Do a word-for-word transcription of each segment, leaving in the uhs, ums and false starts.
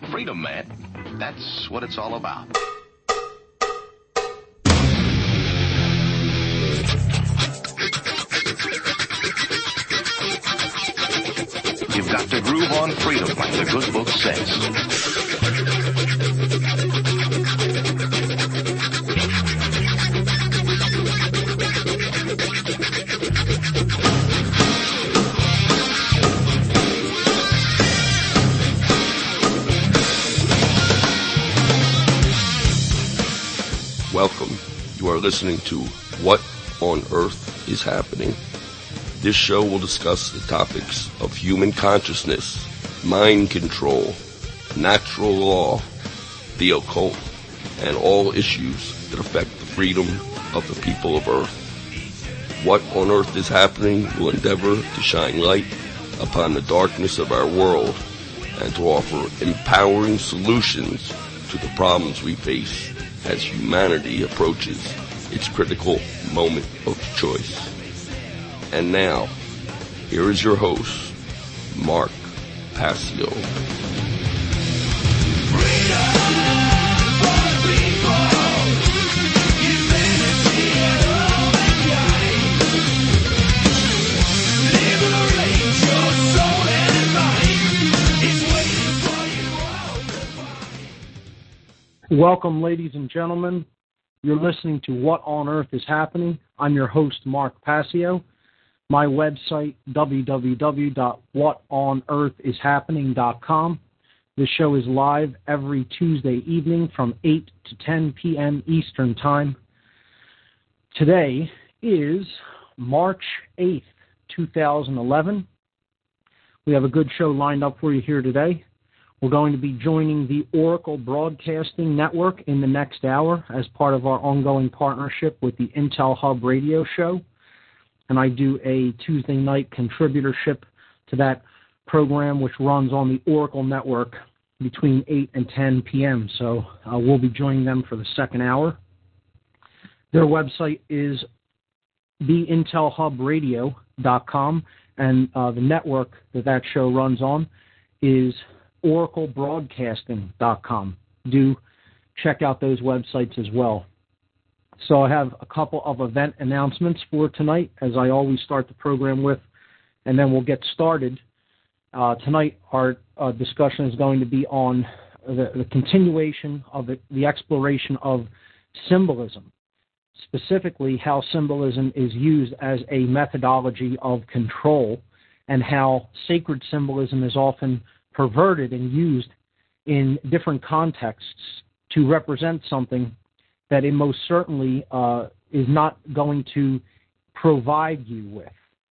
Freedom, man. That's what it's all about. You've got to groove on freedom, like the good book says. Welcome. You are listening to What on Earth is Happening. This show will discuss the topics of human consciousness, mind control, natural law, the occult, and all issues that affect the freedom of the people of Earth. What on Earth is Happening will endeavor to shine light upon the darkness of our world and to offer empowering solutions to the problems we face as humanity approaches its critical moment of choice. And now, here is your host, Mark Passio. Welcome, ladies and gentlemen. You're listening to What on Earth is Happening. I'm your host, Mark Passio. My website, w w w dot what on earth is happening dot com. This show is live every Tuesday evening from eight to ten p.m. Eastern Time. Today is March eighth, twenty eleven. We have a good show lined up for you here today. We're going to be joining the Oracle Broadcasting Network in the next hour as part of our ongoing partnership with the Intel Hub radio show. And I do a Tuesday night contributorship to that program, which runs on the Oracle Network between eight and ten p.m. So uh, we'll be joining them for the second hour. Their website is the intel hub radio dot com, and uh, the network that that show runs on is oracle broadcasting dot com. Do check out those websites as well. So I have a couple of event announcements for tonight, as I always start the program with, and then we'll get started. Uh, tonight, our uh, discussion is going to be on the, the continuation of the, the exploration of symbolism, specifically how symbolism is used as a methodology of control and how sacred symbolism is often perverted and used in different contexts to represent something that it most certainly uh, is not going to provide you with.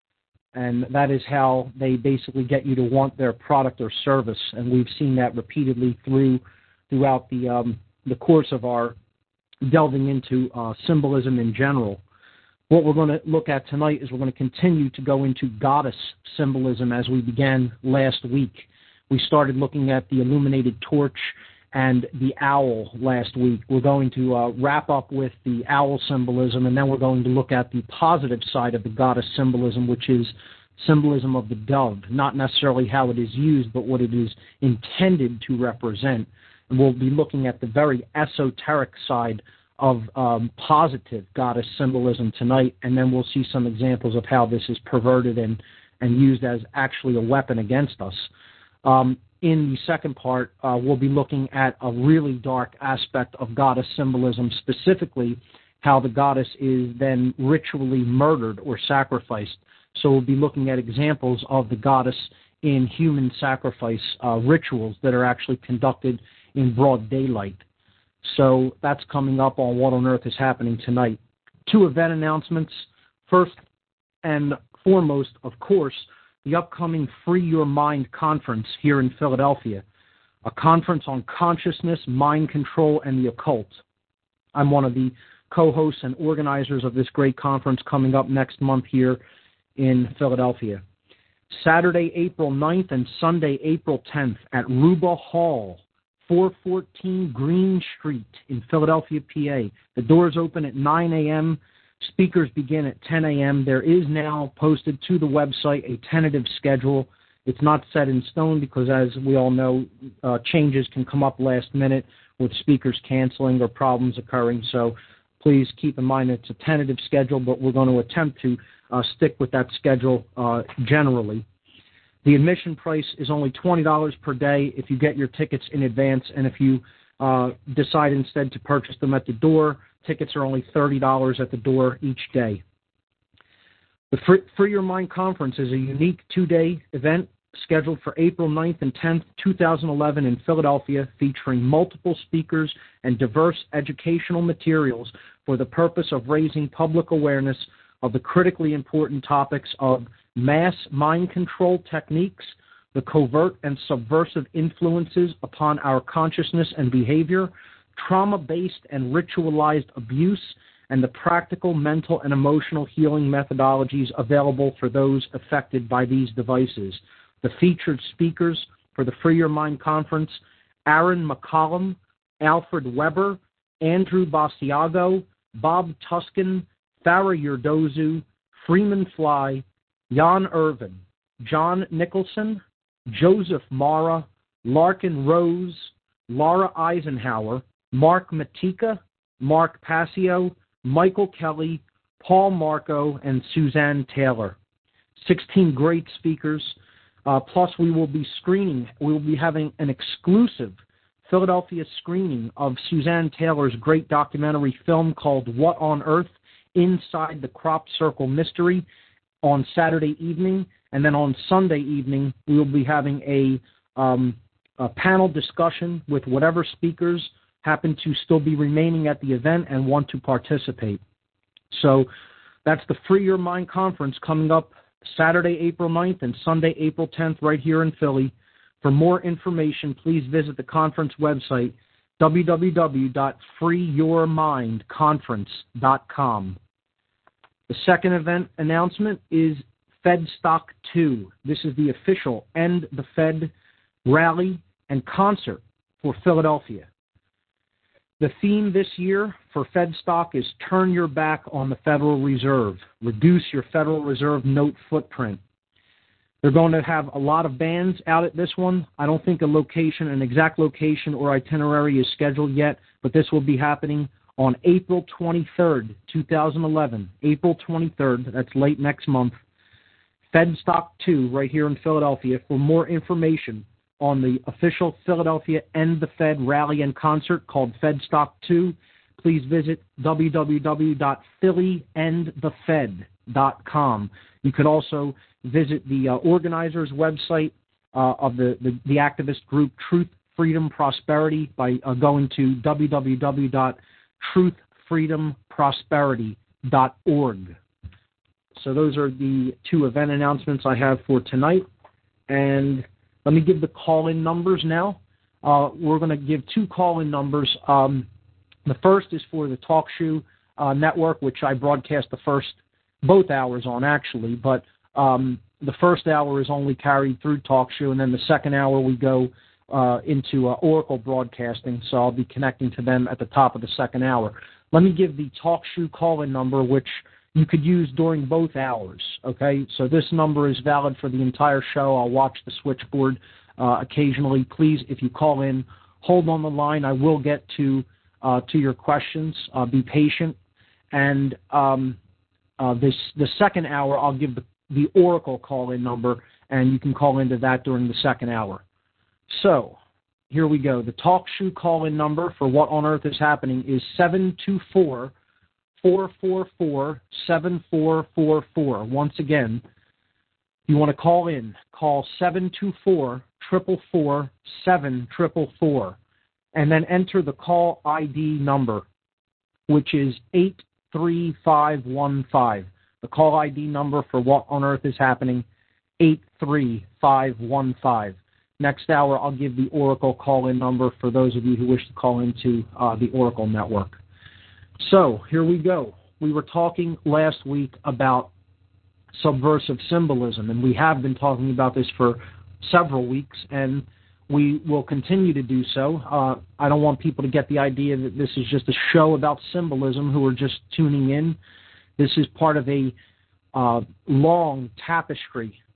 And that is how they basically get you to want their product or service. And we've seen that repeatedly through throughout the um, the course of our delving into uh, symbolism in general. What we're going to look at tonight is we're going to continue to go into goddess symbolism as we began last week. We started looking at the illuminated torch and the owl last week. We're going to uh, wrap up with the owl symbolism, and then we're going to look at the positive side of the goddess symbolism, which is symbolism of the dove, not necessarily how it is used, but what it is intended to represent. And we'll be looking at the very esoteric side of um, positive goddess symbolism tonight, and then we'll see some examples of how this is perverted and, and used as actually a weapon against us. Um, in the second part, uh, we'll be looking at a really dark aspect of goddess symbolism, specifically how the goddess is then ritually murdered or sacrificed. So we'll be looking at examples of the goddess in human sacrifice uh, rituals that are actually conducted in broad daylight. So that's coming up on What on Earth is Happening tonight. Two event announcements. First and foremost, of course, the upcoming Free Your Mind conference here in Philadelphia, a conference on consciousness, mind control, and the occult. I'm one of the co-hosts and organizers of this great conference coming up next month here in Philadelphia. Saturday, April ninth and Sunday, April tenth at Ruba Hall, four fourteen Green Street in Philadelphia, P A. The doors open at nine a.m., speakers begin at ten a.m. There is now posted to the website a tentative schedule. It's not set in stone because, as we all know, uh, changes can come up last minute with speakers canceling or problems occurring. So please keep in mind it's a tentative schedule, but we're going to attempt to uh, stick with that schedule uh, generally. The admission price is only twenty dollars per day if you get your tickets in advance, and if you uh, decide instead to purchase them at the door, tickets are only thirty dollars at the door each day. The Free, Free Your Mind Conference is a unique two-day event scheduled for April ninth and tenth, two thousand eleven in Philadelphia, featuring multiple speakers and diverse educational materials for the purpose of raising public awareness of the critically important topics of mass mind control techniques, the covert and subversive influences upon our consciousness and behavior, trauma-based and ritualized abuse, and the practical mental and emotional healing methodologies available for those affected by these devices. The featured speakers for the Free Your Mind Conference: Aaron McCollum, Alfred Weber, Andrew Basiago, Bob Tuskin, Farah Yurdozu, Freeman Fly, Jan Irvin, John Nicholson, Joseph Mara, Larkin Rose, Laura Eisenhower, Mark Matika, Mark Passio, Michael Kelly, Paul Marco, and Suzanne Taylor. sixteen great speakers. Uh, plus, we will be screening, we will be having an exclusive Philadelphia screening of Suzanne Taylor's great documentary film called What on Earth? Inside the Crop Circle Mystery on Saturday evening. And then on Sunday evening, we will be having a, um, a panel discussion with whatever speakers happen to still be remaining at the event and want to participate. So that's the Free Your Mind Conference coming up Saturday, April ninth and Sunday, April tenth, right here in Philly. For more information, please visit the conference website, w w w dot free your mind conference dot com. The second event announcement is FedStock two. This is the official End the Fed rally and concert for Philadelphia. The theme this year for FedStock is Turn Your Back on the Federal Reserve. Reduce your Federal Reserve note footprint. They're going to have a lot of bands out at this one. I don't think a location, an exact location or itinerary is scheduled yet, but this will be happening on April twenty-third, two thousand eleven. April twenty-third, that's late next month. FedStock two, right here in Philadelphia. For more information on the official Philadelphia End the Fed rally and concert called FedStock two, please visit w w w dot philly end the fed dot com. You could also visit the uh, organizers' website uh, of the, the, the activist group Truth, Freedom, Prosperity by uh, going to w w w dot truth freedom prosperity dot org. So those are the two event announcements I have for tonight. And let me give the call-in numbers now. Uh, we're going to give two call-in numbers. Um, the first is for the Talk Shoe uh, Network, which I broadcast the first, both hours on, actually. But um, the first hour is only carried through Talk Shoe, and then the second hour we go uh, into uh, Oracle Broadcasting, so I'll be connecting to them at the top of the second hour. Let me give the Talk Shoe call-in number, which you could use during both hours, okay? So this number is valid for the entire show. I'll watch the switchboard uh, occasionally. Please, if you call in, hold on the line. I will get to uh, to your questions. Uh, be patient. And um, uh, this the second hour, I'll give the, the Oracle call-in number, and you can call into that during the second hour. So here we go. The Talk Shoe call-in number for What on Earth is Happening is seven two four, four four four, seven four four four. Once again, if you want to call in, call seven two four, four four four, seven four four four, and then enter the call I D number, which is eight three five one five. The call I D number for What on Earth is Happening, eight three five one five. Next hour, I'll give the Oracle call-in number for those of you who wish to call into uh, the Oracle network. So, here we go. We were talking last week about subversive symbolism, and we have been talking about this for several weeks, and we will continue to do so. Uh, I don't want people to get the idea that this is just a show about symbolism who are just tuning in. This is part of a uh, long tapestry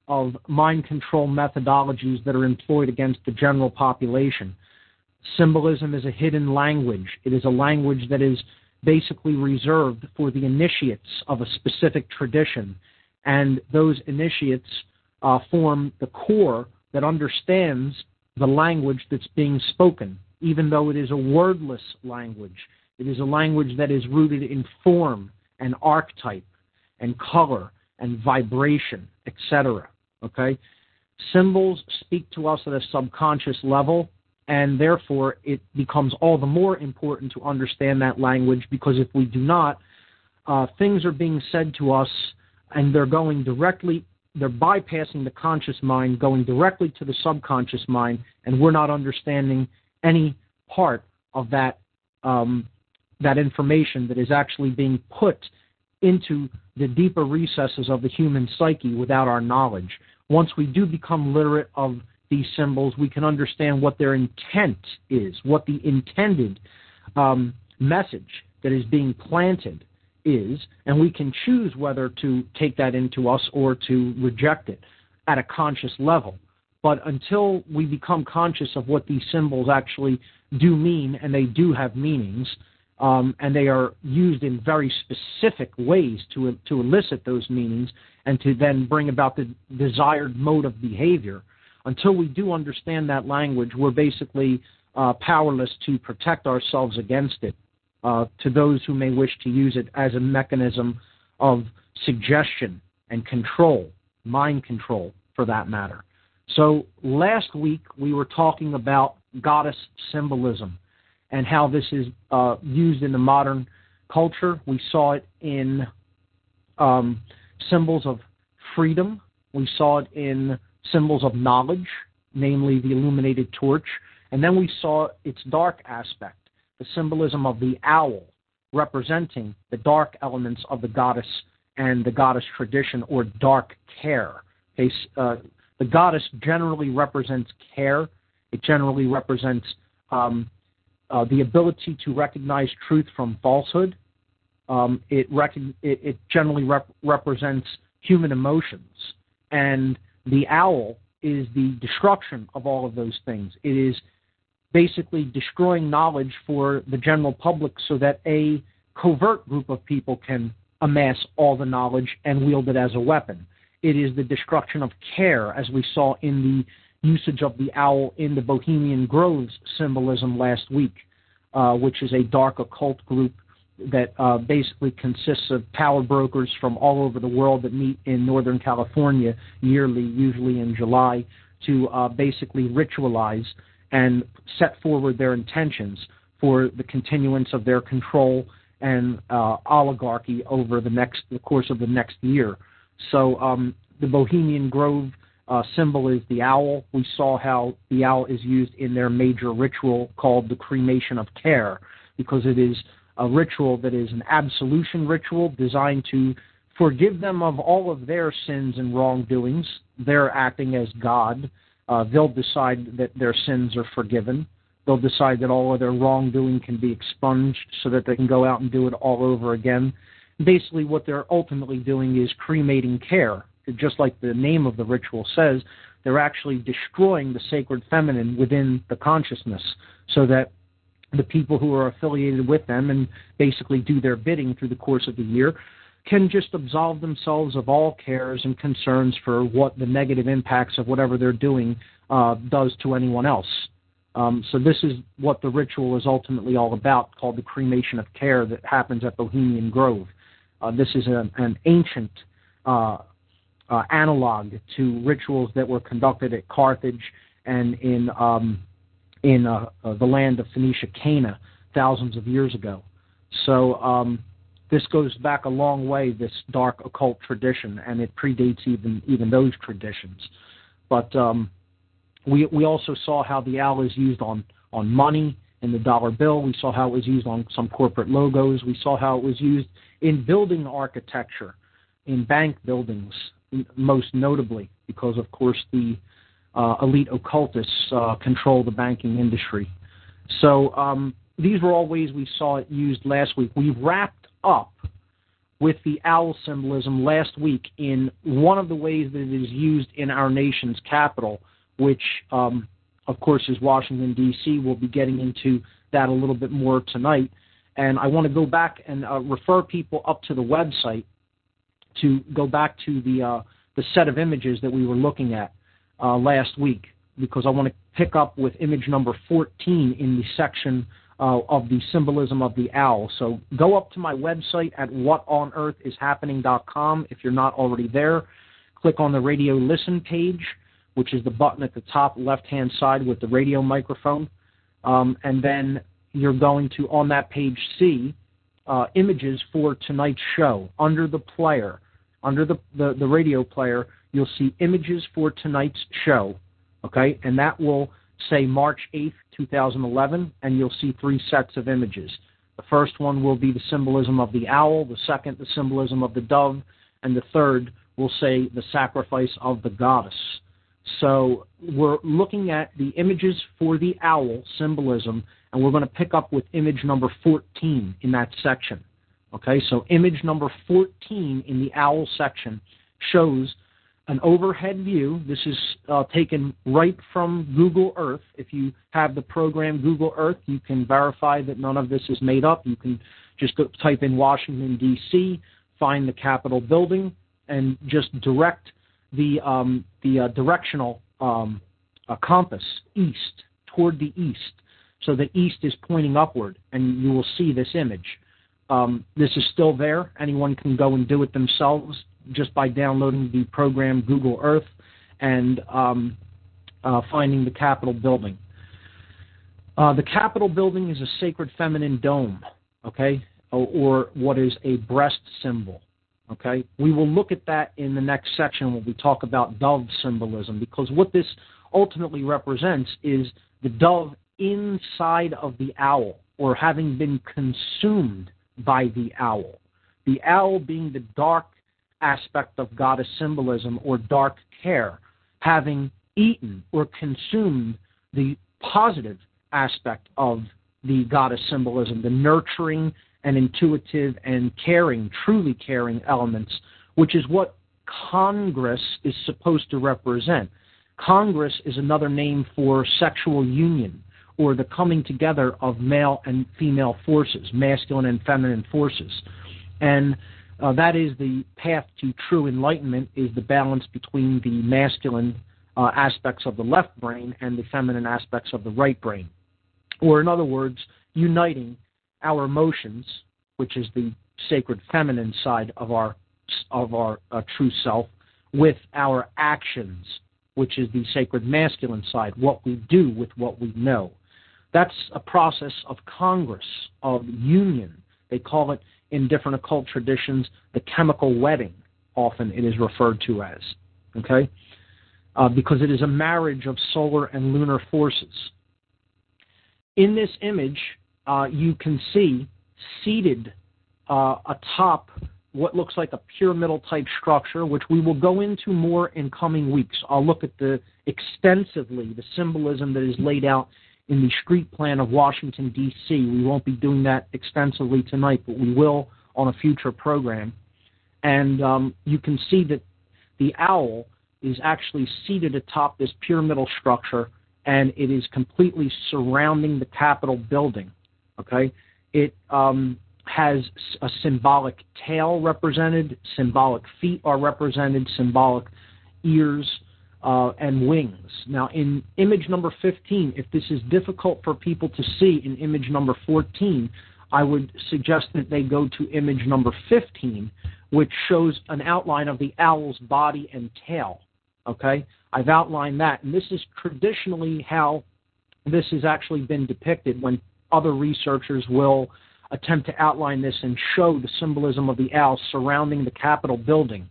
of mind control methodologies that are employed against the general population. Symbolism is a hidden language. It is a language that is basically reserved for the initiates of a specific tradition. And those initiates uh, form the core that understands the language that's being spoken, even though it is a wordless language. It is a language that is rooted in form and archetype and color and vibration, et cetera. Okay? Symbols speak to us at a subconscious level, and therefore it becomes all the more important to understand that language, because if we do not, uh, things are being said to us and they're going directly, they're bypassing the conscious mind, going directly to the subconscious mind, and we're not understanding any part of that um, that information that is actually being put into the deeper recesses of the human psyche without our knowledge. Once we do become literate of these symbols, we can understand what their intent is, what the intended um, message that is being planted is, and we can choose whether to take that into us or to reject it at a conscious level. But until we become conscious of what these symbols actually do mean, and they do have meanings, um, and they are used in very specific ways to, to elicit those meanings and to then bring about the desired mode of behavior, until we do understand that language, we're basically uh, powerless to protect ourselves against it, uh, to those who may wish to use it as a mechanism of suggestion and control, mind control for that matter. So last week we were talking about goddess symbolism and how this is uh, used in the modern culture. We saw it in um, symbols of freedom. We saw it in symbols of knowledge, namely the illuminated torch. And then we saw its dark aspect, the symbolism of the owl, representing the dark elements of the goddess and the goddess tradition, or dark care. Okay, uh, the goddess generally represents care. It generally represents um, uh, the ability to recognize truth from falsehood. Um, it, rec- it, it generally rep- represents human emotions. And the owl is the destruction of all of those things. It is basically destroying knowledge for the general public so that a covert group of people can amass all the knowledge and wield it as a weapon. It is the destruction of care, as we saw in the usage of the owl in the Bohemian Groves symbolism last week, uh, which is a dark occult group that uh, basically consists of power brokers from all over the world that meet in Northern California yearly, usually in July, to uh, basically ritualize and set forward their intentions for the continuance of their control and uh, oligarchy over the next the course of the next year. So um, the Bohemian Grove uh, symbol is the owl. We saw how the owl is used in their major ritual called the cremation of care, because it is a ritual that is an absolution ritual designed to forgive them of all of their sins and wrongdoings. They're acting as God. Uh, they'll decide that their sins are forgiven. They'll decide that all of their wrongdoing can be expunged so that they can go out and do it all over again. Basically, what they're ultimately doing is cremating care. Just like the name of the ritual says, they're actually destroying the sacred feminine within the consciousness so that the people who are affiliated with them and basically do their bidding through the course of the year can just absolve themselves of all cares and concerns for what the negative impacts of whatever they're doing uh, does to anyone else. Um, so this is what the ritual is ultimately all about, called the cremation of care, that happens at Bohemian Grove. Uh, this is a, an ancient uh, uh, analog to rituals that were conducted at Carthage and in um, in uh, uh, the land of Phoenicia, Cana, thousands of years ago. So um, this goes back a long way, this dark occult tradition, and it predates even even those traditions. But um, we we also saw how the owl is used on, on money in the dollar bill. We saw how it was used on some corporate logos. We saw how it was used in building architecture, in bank buildings, most notably, because, of course, the uh, elite occultists uh, control the banking industry. So um, these were all ways we saw it used last week. We wrapped up with the owl symbolism last week in one of the ways that it is used in our nation's capital, which, um, of course, is Washington, D C We'll be getting into that a little bit more tonight. And I want to go back and uh, refer people up to the website to go back to the uh, the set of images that we were looking at uh, last week, because I want to pick up with image number fourteen in the section uh, of the symbolism of the owl. So go up to my website at what on earth is happening dot com if you're not already there. Click on the radio listen page, which is the button at the top left-hand side with the radio microphone. Um, and then you're going to, on that page, see uh, images for tonight's show. Under the player, under the, the, the radio player, you'll see images for tonight's show, okay? And that will say March eighth, two thousand eleven, and you'll see three sets of images. The first one will be the symbolism of the owl, the second, the symbolism of the dove, and the third will say the sacrifice of the goddess. So we're looking at the images for the owl symbolism, and we're going to pick up with image number fourteen in that section. Okay, so image number fourteen in the owl section shows an overhead view. This is uh, taken right from Google Earth. If you have the program Google Earth, you can verify that none of this is made up. You can just go type in Washington, D C, find the Capitol building, and just direct the um, the uh, directional um, uh, compass east, toward the east. So the east is pointing upward, and you will see this image. Um, this is still there. Anyone can go and do it themselves just by downloading the program Google Earth and um, uh, finding the Capitol building. Uh, the Capitol building is a sacred feminine dome, okay, or, or what is a breast symbol. Okay, we will look at that in the next section when we talk about dove symbolism, because what this ultimately represents is the dove inside of the owl, or having been consumed by the owl. The owl being the dark aspect of goddess symbolism, or dark care, having eaten or consumed the positive aspect of the goddess symbolism, the nurturing and intuitive and caring, truly caring elements, which is what Congress is supposed to represent. Congress is another name for sexual union, or the coming together of male and female forces, masculine and feminine forces. And uh, that is the path to true enlightenment, is the balance between the masculine uh, aspects of the left brain and the feminine aspects of the right brain. Or in other words, uniting our emotions, which is the sacred feminine side of our of our uh, true self, with our actions, which is the sacred masculine side, what we do with what we know. That's a process of congress, of union. They call it in different occult traditions the chemical wedding, often it is referred to as, okay? Uh, because it is a marriage of solar and lunar forces. In this image, uh, you can see seated uh, atop what looks like a pyramidal type structure, which we will go into more in coming weeks. I'll look at the extensively the symbolism that is laid out in the street plan of Washington, D C We won't be doing that extensively tonight, but we will on a future program. And um, you can see that the owl is actually seated atop this pyramidal structure, and it is completely surrounding the Capitol building. Okay, it um, has a symbolic tail represented, symbolic feet are represented, symbolic ears uh, and wings. Now, in image number fifteen, if this is difficult for people to see in image number fourteen, I would suggest that they go to image number fifteen, which shows an outline of the owl's body and tail. Okay, I've outlined that, and this is traditionally how this has actually been depicted when other researchers will attempt to outline this and show the symbolism of the owl surrounding the Capitol building.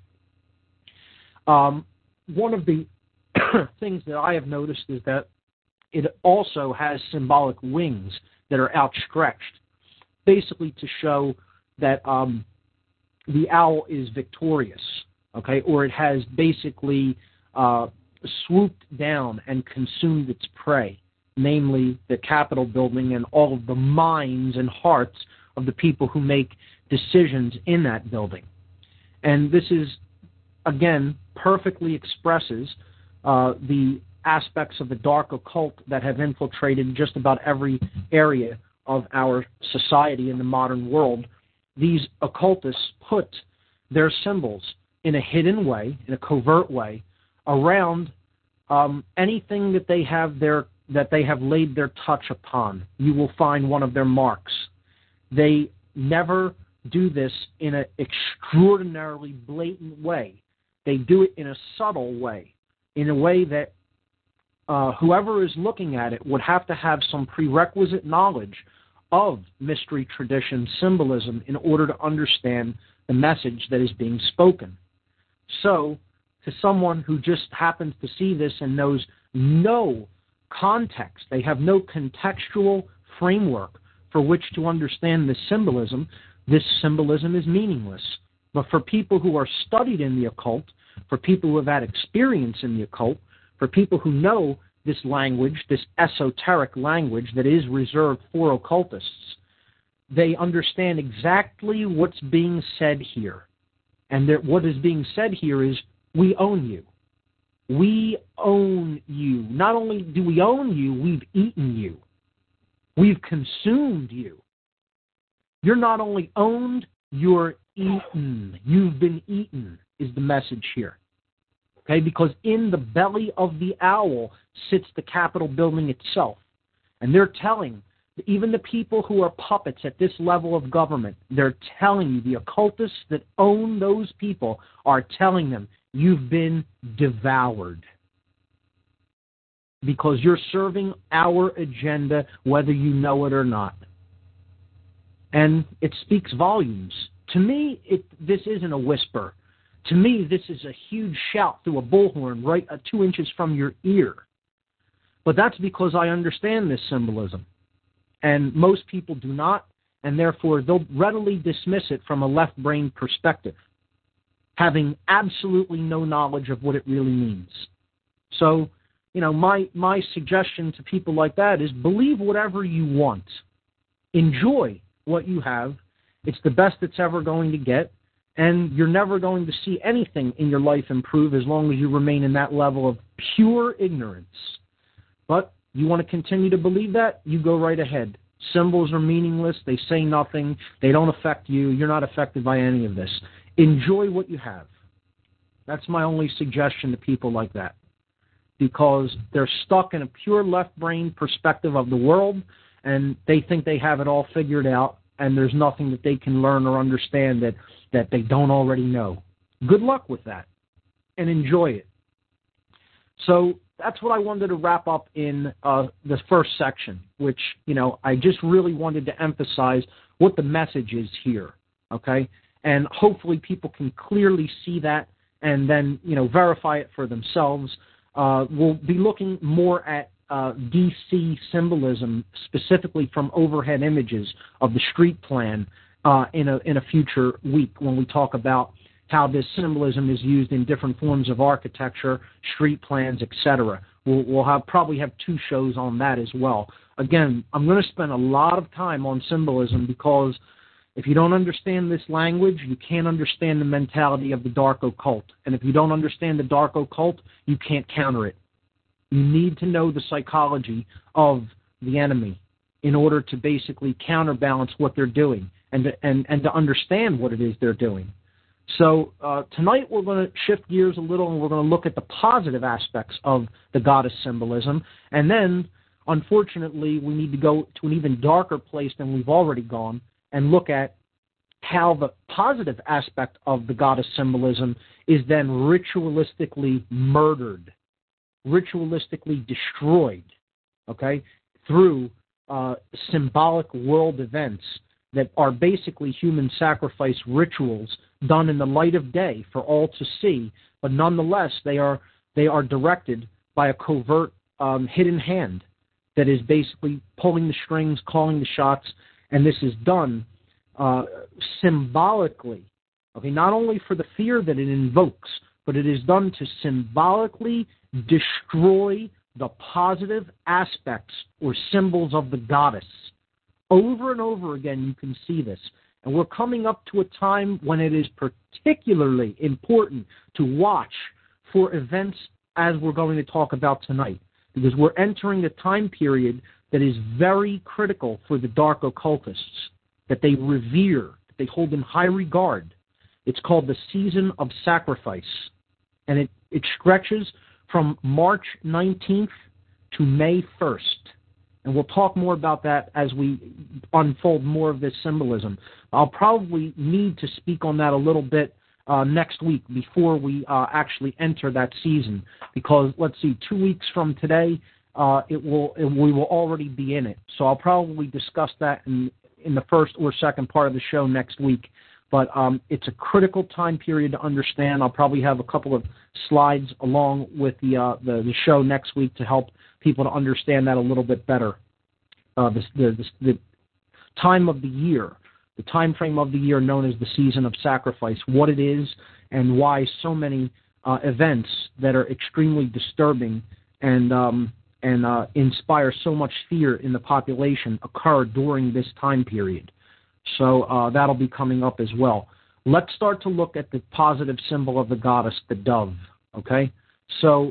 Um, one of the things that I have noticed is that it also has symbolic wings that are outstretched, basically to show that um, the owl is victorious, okay, or it has basically uh, swooped down and consumed its prey, namely the Capitol building and all of the minds and hearts of the people who make decisions in that building. And this is, again, perfectly expresses uh, the aspects of the dark occult that have infiltrated just about every area of our society in the modern world. These occultists put their symbols in a hidden way, in a covert way, around um, anything that they have their that they have laid their touch upon. You will find one of their marks. They never do this in an extraordinarily blatant way. They do it in a subtle way, in a way that uh, whoever is looking at it would have to have some prerequisite knowledge of mystery, tradition, symbolism in order to understand the message that is being spoken. So, to someone who just happens to see this and knows no context, they have no contextual framework for which to understand this symbolism, this symbolism is meaningless. But for people who are studied in the occult, for people who have had experience in the occult, for people who know this language, this esoteric language that is reserved for occultists, they understand exactly what's being said here. And that what is being said here is, we own you. We own you. Not only do we own you, we've eaten you. We've consumed you. You're not only owned, you're eaten. You've been eaten, is the message here. Okay, because in the belly of the owl sits the Capitol building itself. And they're telling, even the people who are puppets at this level of government, they're telling you, the occultists that own those people are telling them, you've been devoured. Because you're serving our agenda, whether you know it or not. And it speaks volumes. To me, it, this isn't a whisper. To me, this is a huge shout through a bullhorn right uh, two inches from your ear. But that's because I understand this symbolism. And most people do not, and therefore they'll readily dismiss it from a left-brain perspective, having absolutely no knowledge of what it really means. So, you know, my, my suggestion to people like that is believe whatever you want. Enjoy what you have. It's the best it's ever going to get, and you're never going to see anything in your life improve as long as you remain in that level of pure ignorance. But you want to continue to believe that? You go right ahead. Symbols are meaningless. They say nothing. They don't affect you. You're not affected by any of this. Enjoy what you have. That's my only suggestion to people like that, because they're stuck in a pure left-brain perspective of the world, and they think they have it all figured out, and there's nothing that they can learn or understand that, that they don't already know. Good luck with that, and enjoy it. So that's what I wanted to wrap up in uh, the first section, which, you know, I just really wanted to emphasize what the message is here, okay? And hopefully people can clearly see that and then, you know, verify it for themselves. Uh, we'll be looking more at uh, D C symbolism, specifically from overhead images of the street plan uh, in a in a future week when we talk about how this symbolism is used in different forms of architecture, street plans, et cetera. We'll, we'll have probably have two shows on that as well. Again, I'm going to spend a lot of time on symbolism because if you don't understand this language, you can't understand the mentality of the dark occult. And if you don't understand the dark occult, you can't counter it. You need to know the psychology of the enemy in order to basically counterbalance what they're doing and to, and, and to understand what it is they're doing. So uh, tonight we're going to shift gears a little and we're going to look at the positive aspects of the goddess symbolism. And then, unfortunately, we need to go to an even darker place than we've already gone and look at how the positive aspect of the goddess symbolism is then ritualistically murdered, ritualistically destroyed, okay, through uh, symbolic world events that are basically human sacrifice rituals done in the light of day for all to see, but nonetheless they are they are directed by a covert um, hidden hand that is basically pulling the strings, calling the shots, and this is done uh, symbolically, okay, not only for the fear that it invokes, but it is done to symbolically destroy the positive aspects or symbols of the goddess. Over and over again you can see this. And we're coming up to a time when it is particularly important to watch for events as we're going to talk about tonight, because we're entering a time period that is very critical for the dark occultists, that they revere, that they hold in high regard. It's called the Season of Sacrifice, and it, it stretches from March nineteenth to May first. And we'll talk more about that as we unfold more of this symbolism. I'll probably need to speak on that a little bit uh, next week before we uh, actually enter that season, because, let's see, two weeks from today, uh, it will it, we will already be in it. So I'll probably discuss that in, in the first or second part of the show next week. But um, it's a critical time period to understand. I'll probably have a couple of slides along with the, uh, the, the show next week to help people to understand that a little bit better. Uh, the, the, the time of the year, the time frame of the year known as the Season of Sacrifice, what it is and why so many uh, events that are extremely disturbing and um, and uh, inspire so much fear in the population occur during this time period. So uh, that'll be coming up as well. Let's start to look at the positive symbol of the goddess, the dove, okay? So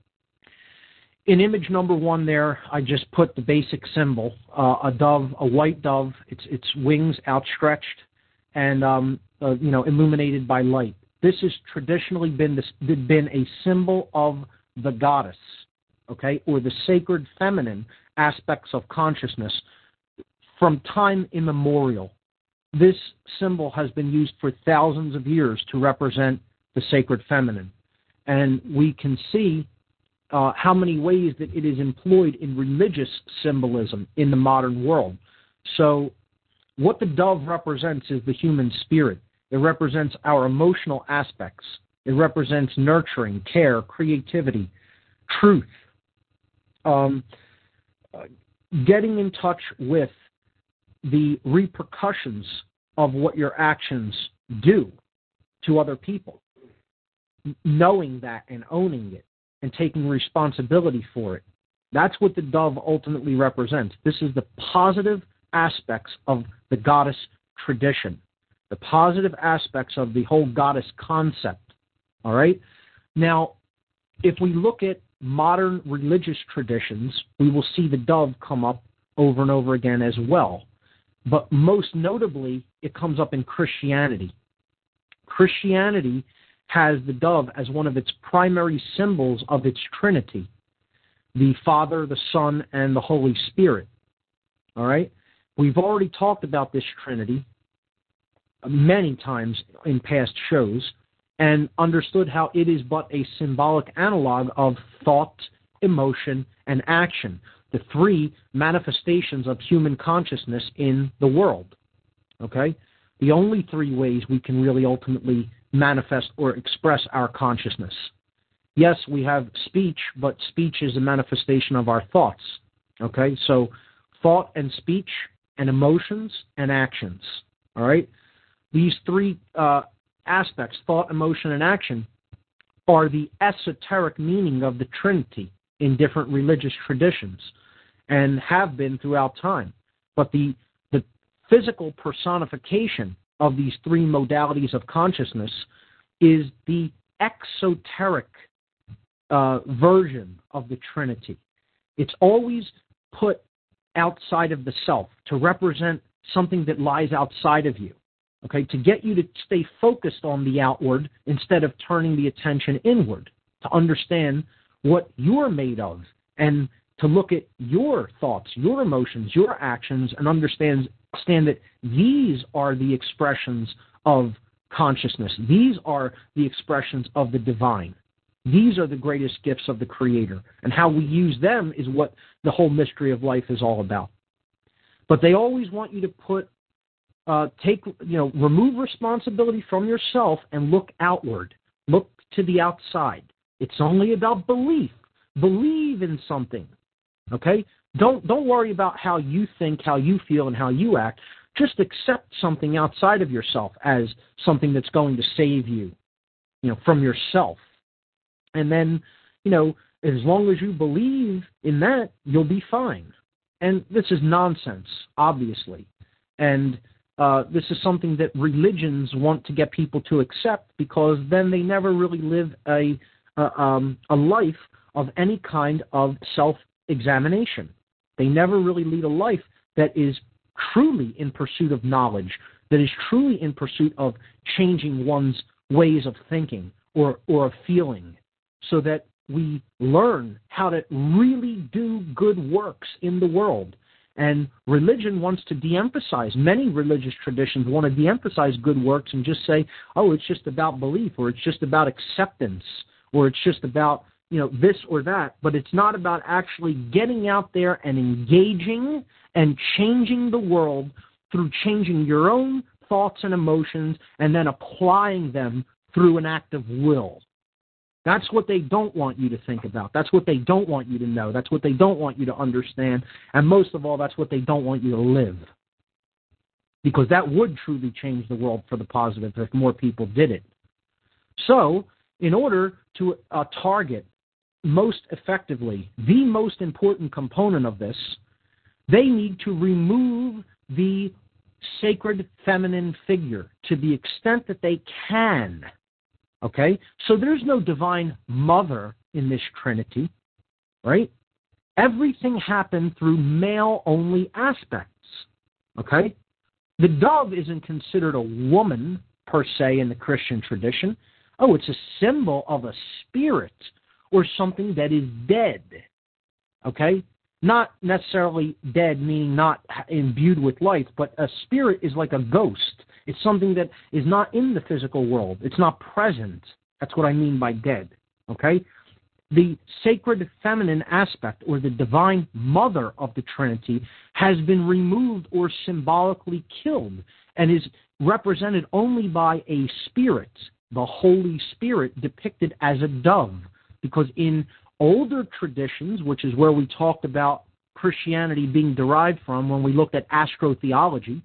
in image number one there, I just put the basic symbol, uh, a dove, a white dove, its its wings outstretched and, um, uh, you know, illuminated by light. This has traditionally been, this, been a symbol of the goddess, okay, or the sacred feminine aspects of consciousness from time immemorial. This symbol has been used for thousands of years to represent the sacred feminine. And we can see uh, how many ways that it is employed in religious symbolism in the modern world. So what the dove represents is the human spirit. It represents our emotional aspects. It represents nurturing, care, creativity, truth, um, uh, getting in touch with the repercussions of what your actions do to other people, knowing that and owning it and taking responsibility for it. That's what the dove ultimately represents. This is the positive aspects of the goddess tradition, the positive aspects of the whole goddess concept. All right? Now, if we look at modern religious traditions, we will see the dove come up over and over again as well. But most notably, it comes up in Christianity. Christianity has the dove as one of its primary symbols of its Trinity, the Father, the Son, and the Holy Spirit. All right? We've already talked about this Trinity many times in past shows and understood how it is but a symbolic analog of thought, emotion, and action, the three manifestations of human consciousness in the world, okay? The only three ways we can really ultimately manifest or express our consciousness. Yes, we have speech, but speech is a manifestation of our thoughts, okay? So thought and speech and emotions and actions, all right? These three uh, aspects, thought, emotion, and action, are the esoteric meaning of the Trinity in different religious traditions, and have been throughout time. But the, the physical personification of these three modalities of consciousness is the exoteric uh, version of the Trinity. It's always put outside of the self to represent something that lies outside of you, okay, to get you to stay focused on the outward instead of turning the attention inward, to understand what you're made of and to look at your thoughts, your emotions, your actions, and understand, understand that these are the expressions of consciousness. These are the expressions of the divine. These are the greatest gifts of the Creator. And how we use them is what the whole mystery of life is all about. But they always want you to put, uh, take, you know, remove responsibility from yourself and look outward. Look to the outside. It's only about belief. Believe in something. Okay? Don't don't worry about how you think, how you feel, and how you act. Just accept something outside of yourself as something that's going to save you, you know, from yourself. And then, you know, as long as you believe in that, you'll be fine. And this is nonsense, obviously. And uh, this is something that religions want to get people to accept, because then they never really live a, a, um, a life of any kind of self-examination. They never really lead a life that is truly in pursuit of knowledge, that is truly in pursuit of changing one's ways of thinking or, or of feeling, so that we learn how to really do good works in the world. And religion wants to de-emphasize, many religious traditions want to de-emphasize good works and just say, oh, it's just about belief, or it's just about acceptance, or it's just about, you know, this or that. But it's not about actually getting out there and engaging and changing the world through changing your own thoughts and emotions and then applying them through an act of will. That's what they don't want you to think about. That's what they don't want you to know. That's what they don't want you to understand. And most of all, that's what they don't want you to live. Because that would truly change the world for the positive if more people did it. So, in order to uh, target most effectively the most important component of this, they need to remove the sacred feminine figure to the extent that they can. Okay? So there's no divine mother in this Trinity, right? Everything happened through male-only aspects, okay? The dove isn't considered a woman, per se, in the Christian tradition. Oh, it's a symbol of a spirit or something that is dead, okay? Not necessarily dead, meaning not imbued with life, but a spirit is like a ghost. It's something that is not in the physical world. It's not present. That's what I mean by dead, okay? The sacred feminine aspect, or the divine mother of the Trinity, has been removed or symbolically killed and is represented only by a spirit, the Holy Spirit, depicted as a dove. Because in older traditions, which is where we talked about Christianity being derived from when we looked at astrotheology,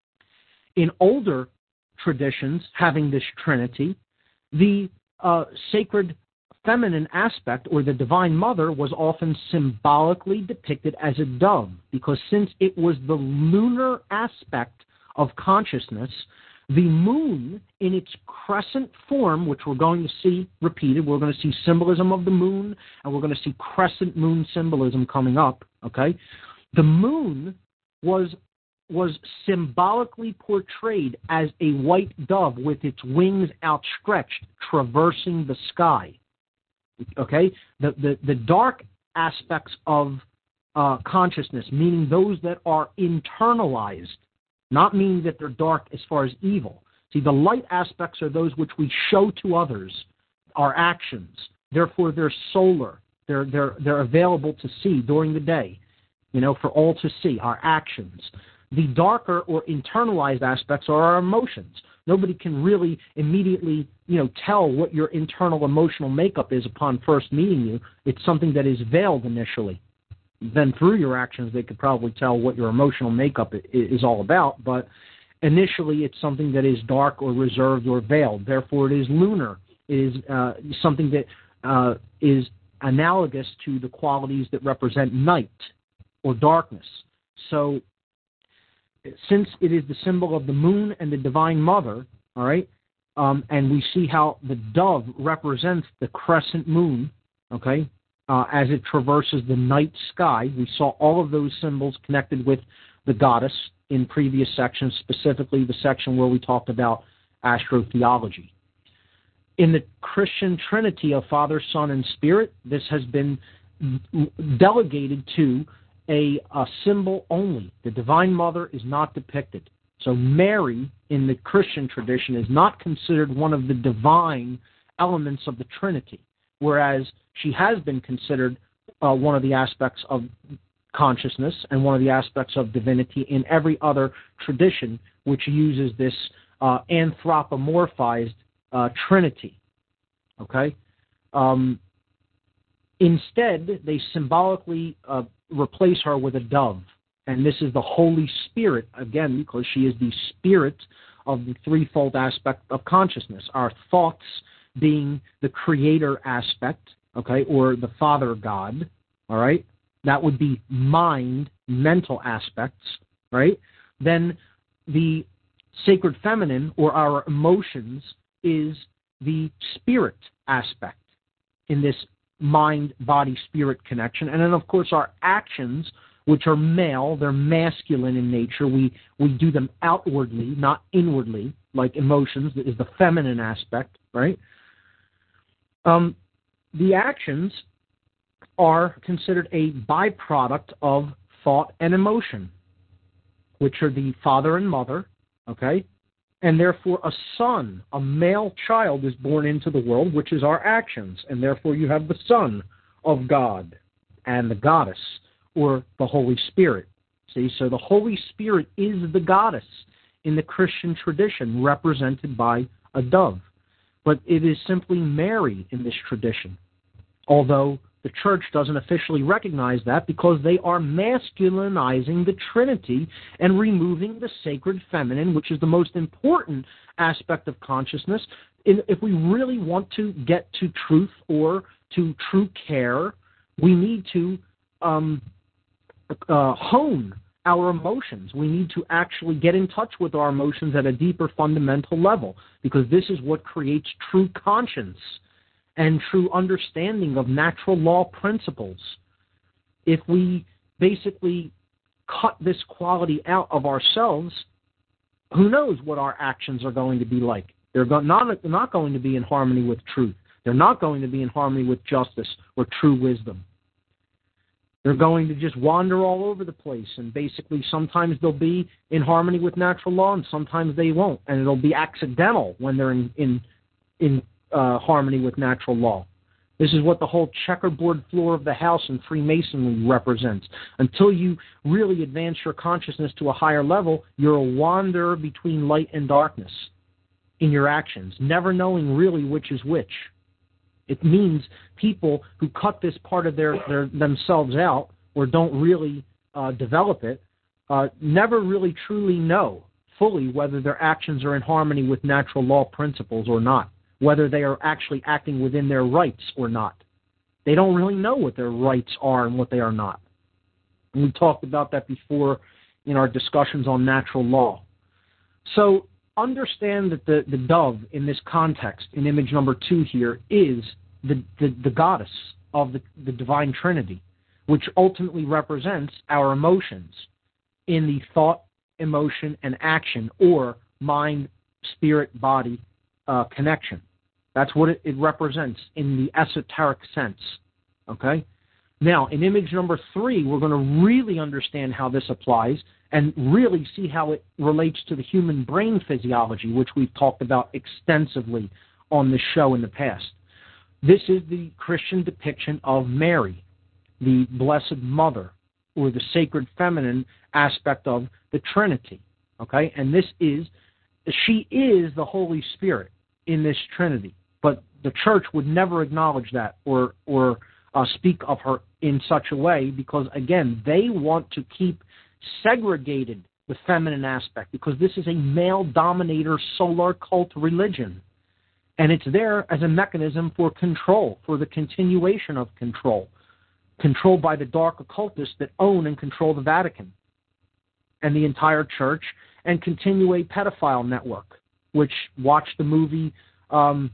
in older traditions having this Trinity, the uh, sacred feminine aspect, or the divine mother, was often symbolically depicted as a dove, because since it was the lunar aspect of consciousness, the moon in its crescent form, which we're going to see repeated, we're going to see symbolism of the moon, and we're going to see crescent moon symbolism coming up, okay? The moon was was symbolically portrayed as a white dove with its wings outstretched, traversing the sky. Okay? The, the, the dark aspects of uh, consciousness, meaning those that are internalized, not meaning that they're dark as far as evil. See, the light aspects are those which we show to others, our actions. Therefore, they're solar. They're, they're, they're available to see during the day, you know, for all to see, our actions. The darker or internalized aspects are our emotions. Nobody can really immediately, you know, tell what your internal emotional makeup is upon first meeting you. It's something that is veiled initially. Then through your actions, they could probably tell what your emotional makeup is all about. But initially, it's something that is dark or reserved or veiled. Therefore, it is lunar. It is uh, something that uh, is analogous to the qualities that represent night or darkness. So, since it is the symbol of the moon and the divine mother, all right, um, and we see how the dove represents the crescent moon, okay, uh, as it traverses the night sky. We saw all of those symbols connected with the goddess in previous sections, specifically the section where we talked about astrotheology. In the Christian Trinity of Father, Son, and Spirit, this has been delegated to A, a symbol only. The Divine Mother is not depicted. So Mary, in the Christian tradition, is not considered one of the divine elements of the Trinity, whereas she has been considered uh, one of the aspects of consciousness and one of the aspects of divinity in every other tradition which uses this uh, anthropomorphized uh, Trinity. Okay? Um, instead, they symbolically uh, replace her with a dove. And this is the Holy Spirit, again, because she is the spirit of the threefold aspect of consciousness. Our thoughts being the creator aspect, okay, or the Father God, all right? That would be mind, mental aspects, right? Then the sacred feminine, or our emotions, is the spirit aspect in this mind-body-spirit connection. And then, of course, our actions, which are male, they're masculine in nature. We, we do them outwardly, not inwardly, like emotions, that is the feminine aspect, right? Um, the actions are considered a byproduct of thought and emotion, which are the father and mother, okay? And therefore a son, a male child, is born into the world, which is our actions. And therefore you have the Son of God and the goddess, or the Holy Spirit. See, so the Holy Spirit is the goddess in the Christian tradition, represented by a dove. But it is simply Mary in this tradition, although the Church doesn't officially recognize that because they are masculinizing the Trinity and removing the sacred feminine, which is the most important aspect of consciousness. If we really want to get to truth or to true care, we need to um, uh, hone our emotions. We need to actually get in touch with our emotions at a deeper fundamental level, because this is what creates true conscience and true understanding of natural law principles. If we basically cut this quality out of ourselves, who knows what our actions are going to be like? They're not, they're not going to be in harmony with truth. They're not going to be in harmony with justice or true wisdom. They're going to just wander all over the place, and basically sometimes they'll be in harmony with natural law and sometimes they won't, and it'll be accidental when they're in in, in uh, harmony with natural law. This is what the whole checkerboard floor of the house in Freemasonry represents. Until you really advance your consciousness to a higher level, you're a wanderer between light and darkness in your actions, never knowing really which is which. It means people who cut this part of their, their themselves out or don't really uh, develop it uh, never really truly know fully whether their actions are in harmony with natural law principles or not, whether they are actually acting within their rights or not. They don't really know what their rights are and what they are not. And we talked about that before in our discussions on natural law. So understand that the, the dove in this context, in image number two here, is the, the, the goddess of the, the divine Trinity, which ultimately represents our emotions in the thought, emotion, and action, or mind, spirit, body uh, connection. That's what it, it represents in the esoteric sense. Okay? Now, in image number three, we're going to really understand how this applies and really see how it relates to the human brain physiology, which we've talked about extensively on this show in the past. This is the Christian depiction of Mary, the Blessed Mother, or the sacred feminine aspect of the Trinity. Okay? And this is, she is the Holy Spirit in this Trinity. But the Church would never acknowledge that or, or uh, speak of her in such a way because, again, they want to keep segregated the feminine aspect because this is a male dominator solar cult religion, and it's there as a mechanism for control, for the continuation of control, controlled by the dark occultists that own and control the Vatican and the entire church, and continue a pedophile network, which watched the movie um,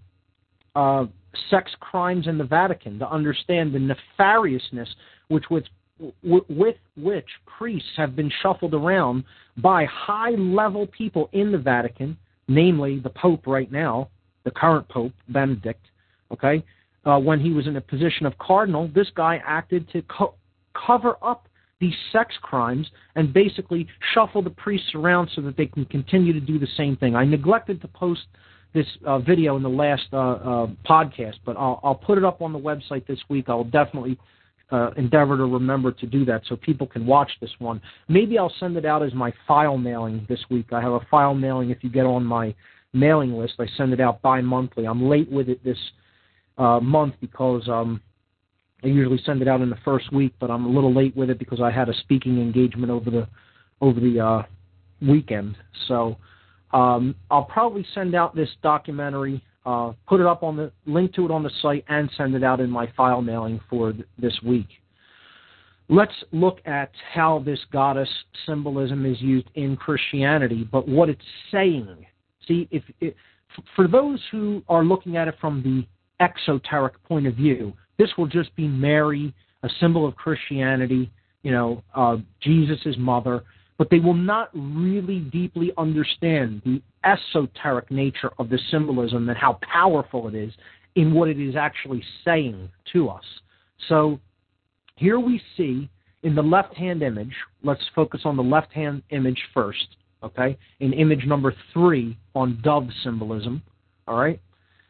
uh, Sex Crimes in the Vatican to understand the nefariousness which with with which priests have been shuffled around by high-level people in the Vatican, namely the Pope right now, the current Pope, Benedict, okay? Uh, when he was in a position of cardinal, this guy acted to co- cover up these sex crimes and basically shuffle the priests around so that they can continue to do the same thing. I neglected to post this uh, video in the last uh, uh, podcast, but I'll, I'll put it up on the website this week. I'll definitely Uh, endeavor to remember to do that so people can watch this one. Maybe I'll send it out as my file mailing this week. I have a file mailing if you get on my mailing list. I send it out bi-monthly. I'm late with it this uh, month because um, I usually send it out in the first week, but I'm a little late with it because I had a speaking engagement over the over the uh, weekend. So um, I'll probably send out this documentary, Uh, put it up on the link to it on the site, and send it out in my file mailing for th- this week. let's look at how this goddess symbolism is used in Christianity, but what it's saying. See, if it, for those who are looking at it from the exoteric point of view, this will just be Mary, a symbol of Christianity, you know, uh, Jesus' mother, but they will not really deeply understand the esoteric nature of the symbolism and how powerful it is in what it is actually saying to us. So here we see in the left-hand image, let's focus on the left-hand image first, okay, in image number three on dove symbolism, all right,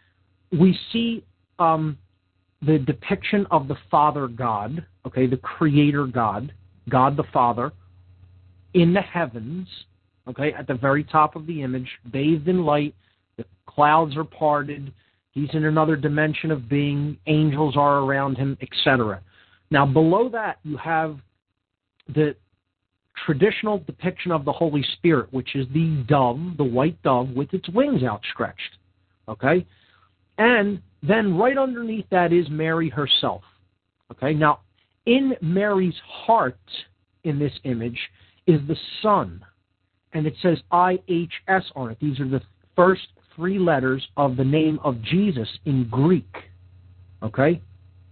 we see um, the depiction of the Father God, okay, the Creator God, God the Father, in the heavens, okay, at the very top of the image, bathed in light, the clouds are parted, he's in another dimension of being, angels are around him, et cetera. Now, below that, you have the traditional depiction of the Holy Spirit, which is the dove, the white dove, with its wings outstretched, okay? And then right underneath that is Mary herself, okay? Now, in Mary's heart, in this image, is the Son, and it says I H S on it. These are the first three letters of the name of Jesus in Greek, okay?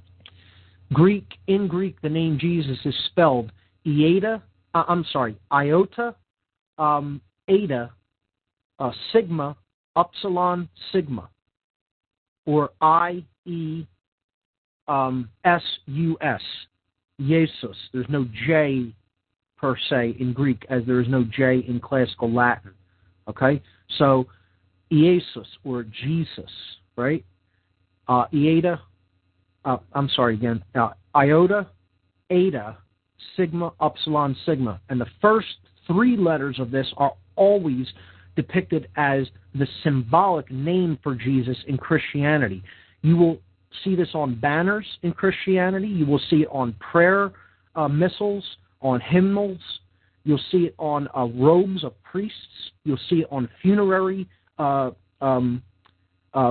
Greek, in Greek, the name Jesus is spelled Iota, uh, I'm sorry, Iota, um, Eta, uh, Sigma, Upsilon, Sigma, or I E um, S U S, Jesus. There's no J per se in Greek, as there is no J in classical Latin, okay? So, Iesus, or Jesus, right? Uh, Iota, uh, I'm sorry again, uh, Iota, Eta, Sigma, Upsilon, Sigma. And the first three letters of this are always depicted as the symbolic name for Jesus in Christianity. You will see this on banners in Christianity. You will see it on prayer uh, missals, on hymnals. You'll see it on uh, robes of priests. You'll see it on funerary uh, um, uh,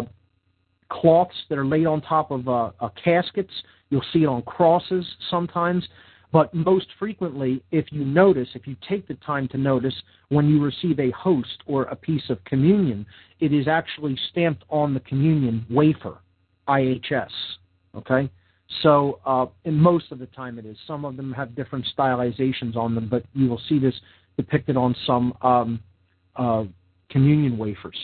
cloths that are laid on top of uh, uh, caskets. You'll see it on crosses sometimes. But most frequently, if you notice, if you take the time to notice, when you receive a host or a piece of communion, it is actually stamped on the communion wafer, I H S, okay? So, uh, and most of the time it is. Some of them have different stylizations on them, but you will see this depicted on some um, uh, communion wafers.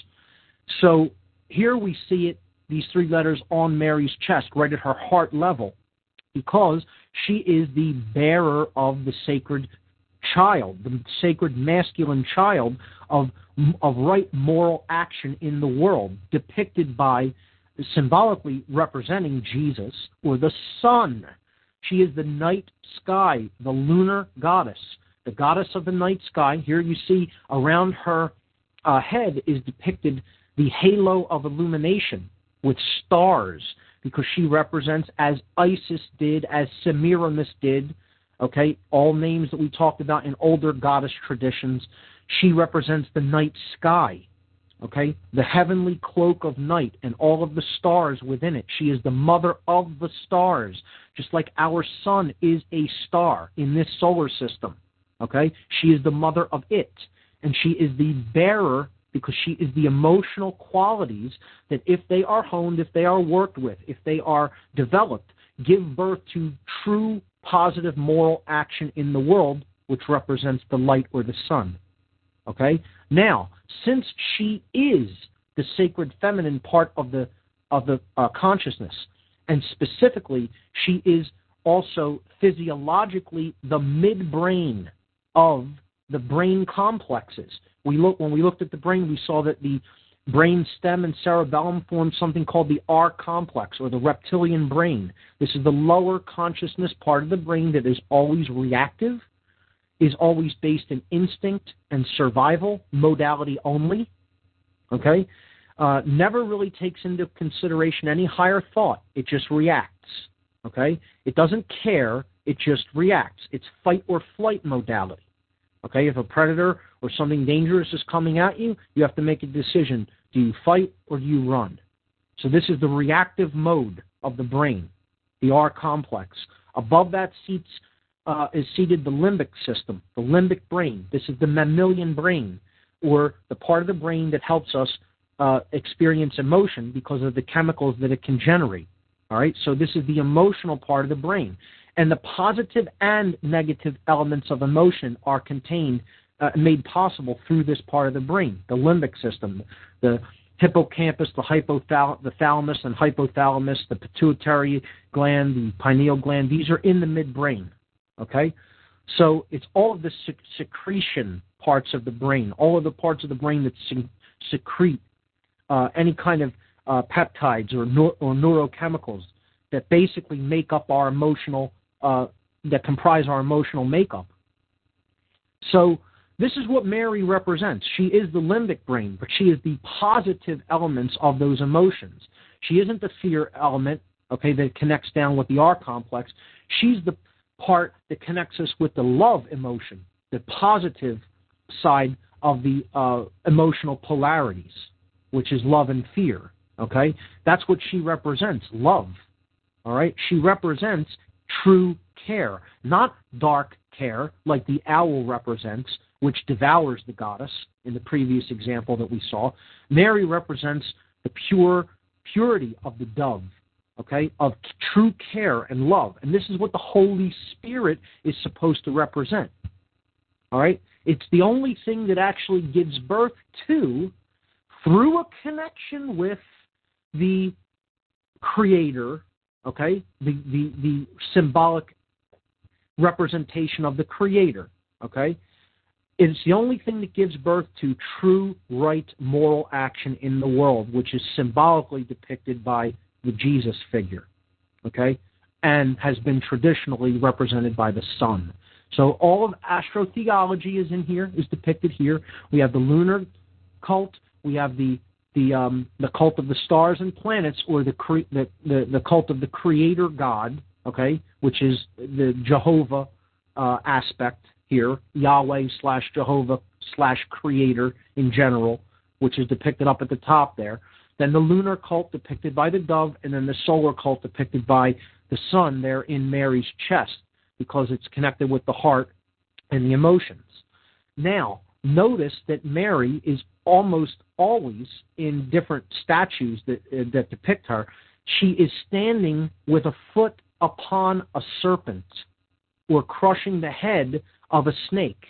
So here we see it, these three letters on Mary's chest, right at her heart level, because she is the bearer of the sacred child, the sacred masculine child of, of right moral action in the world, depicted by, symbolically representing Jesus, or the sun. She is the night sky, the lunar goddess, the goddess of the night sky. Here you see around her uh, head is depicted the halo of illumination with stars, because she represents, as Isis did, as Semiramis did, okay, all names that we talked about in older goddess traditions. She represents the night sky, okay, the heavenly cloak of night and all of the stars within it. She is the mother of the stars, just like our sun is a star in this solar system, okay? She is the mother of it, and she is the bearer, because she is the emotional qualities that, if they are honed, if they are worked with, if they are developed, give birth to true positive moral action in the world, which represents the light or the sun. Okay? Now, since she is the sacred feminine part of the of the uh, consciousness, and specifically, she is also physiologically the midbrain of the brain complexes. We look when we looked at the brain, we saw that the brain stem and cerebellum form something called the R complex, or the reptilian brain. This is the lower consciousness part of the brain that is always reactive, is always based in instinct and survival, modality only, okay? Uh, never really takes into consideration any higher thought. It just reacts, okay? It doesn't care. It just reacts. It's fight or flight modality. Okay, if a predator or something dangerous is coming at you, you have to make a decision. Do you fight or do you run? So this is the reactive mode of the brain, the R complex. Above that seats uh, is seated the limbic system, the limbic brain. This is the mammalian brain, or the part of the brain that helps us uh, experience emotion because of the chemicals that it can generate. All right, so this is the emotional part of the brain. And the positive and negative elements of emotion are contained, uh, made possible through this part of the brain, the limbic system, the hippocampus, the hypothal- the thalamus and hypothalamus, the pituitary gland, the pineal gland. These are in the midbrain, okay? So it's all of the sec- secretion parts of the brain, all of the parts of the brain that sec- secrete uh, any kind of uh, peptides or, neur- or neurochemicals that basically make up our emotional Uh, that comprise our emotional makeup. So this is what Mary represents. She is the limbic brain, but she is the positive elements of those emotions. She isn't the fear element, okay, that connects down with the R complex. She's the part that connects us with the love emotion, the positive side of the uh, emotional polarities, which is love and fear, okay? That's what she represents, love, all right? She represents true care, not dark care like the owl represents, which devours the goddess in the previous example that we saw. Mary represents the pure purity of the dove, okay, of true care and love. And this is what the Holy Spirit is supposed to represent. All right? It's the only thing that actually gives birth to, through a connection with the Creator, okay, the, the, the symbolic representation of the Creator, okay? It's the only thing that gives birth to true, right, moral action in the world, which is symbolically depicted by the Jesus figure, okay, and has been traditionally represented by the sun. So all of astrotheology is in here, is depicted here. We have the lunar cult, we have the the um, the cult of the stars and planets, or the, cre- the the the cult of the Creator God, okay, which is the Jehovah uh, aspect here, Yahweh slash Jehovah slash Creator in general, which is depicted up at the top there. Then the lunar cult depicted by the dove, and then the solar cult depicted by the sun there in Mary's chest, because it's connected with the heart and the emotions. Now, notice that Mary is almost always, in different statues that, uh, that depict her, she is standing with a foot upon a serpent, or crushing the head of a snake.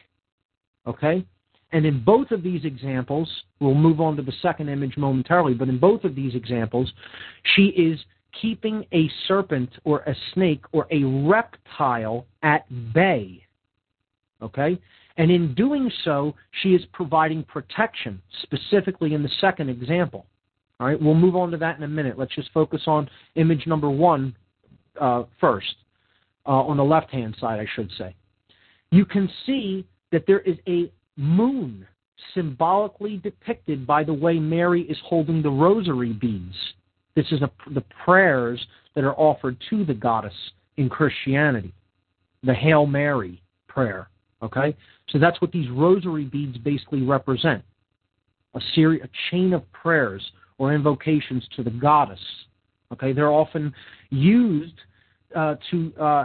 Okay? And in both of these examples, we'll move on to the second image momentarily, but in both of these examples, she is keeping a serpent or a snake or a reptile at bay. Okay? And in doing so, she is providing protection, specifically in the second example. All right, we'll move on to that in a minute. Let's just focus on image number one uh, first, uh, on the left-hand side, I should say. You can see that there is a moon symbolically depicted by the way Mary is holding the rosary beads. This is a, the prayers that are offered to the goddess in Christianity, the Hail Mary prayer. Okay, so that's what these rosary beads basically represent, a series, a chain of prayers or invocations to the goddess. Okay, they're often used uh, to uh,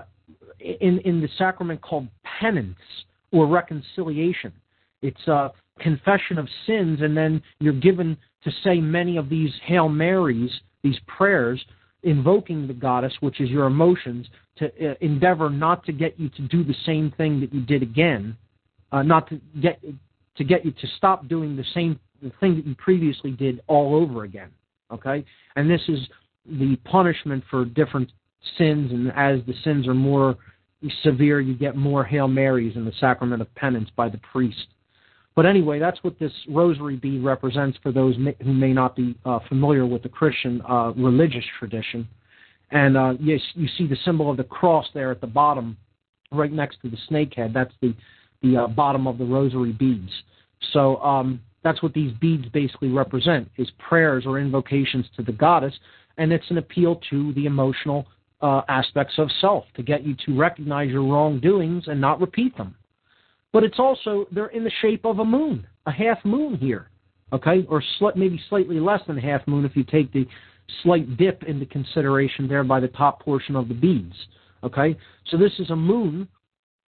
in in the sacrament called penance or reconciliation. It's a confession of sins, and then you're given to say many of these Hail Marys, these prayers, invoking the goddess, which is your emotions, to uh, endeavor not to get you to do the same thing that you did again, uh, not to get to get you to stop doing the same the thing that you previously did all over again. Okay, and this is the punishment for different sins, and as the sins are more severe, you get more Hail Marys in the sacrament of penance by the priest. But anyway, that's what this rosary bead represents for those who may not be uh, familiar with the Christian uh, religious tradition. And uh, yes, you see the symbol of the cross there at the bottom, right next to the snake head. That's the, the uh, bottom of the rosary beads. So um, that's what these beads basically represent, is prayers or invocations to the goddess, and it's an appeal to the emotional uh, aspects of self, to get you to recognize your wrongdoings and not repeat them. But it's also, they're in the shape of a moon, a half moon here, okay, or sl- maybe slightly less than a half moon if you take the slight dip into consideration there by the top portion of the beads, okay? So this is a moon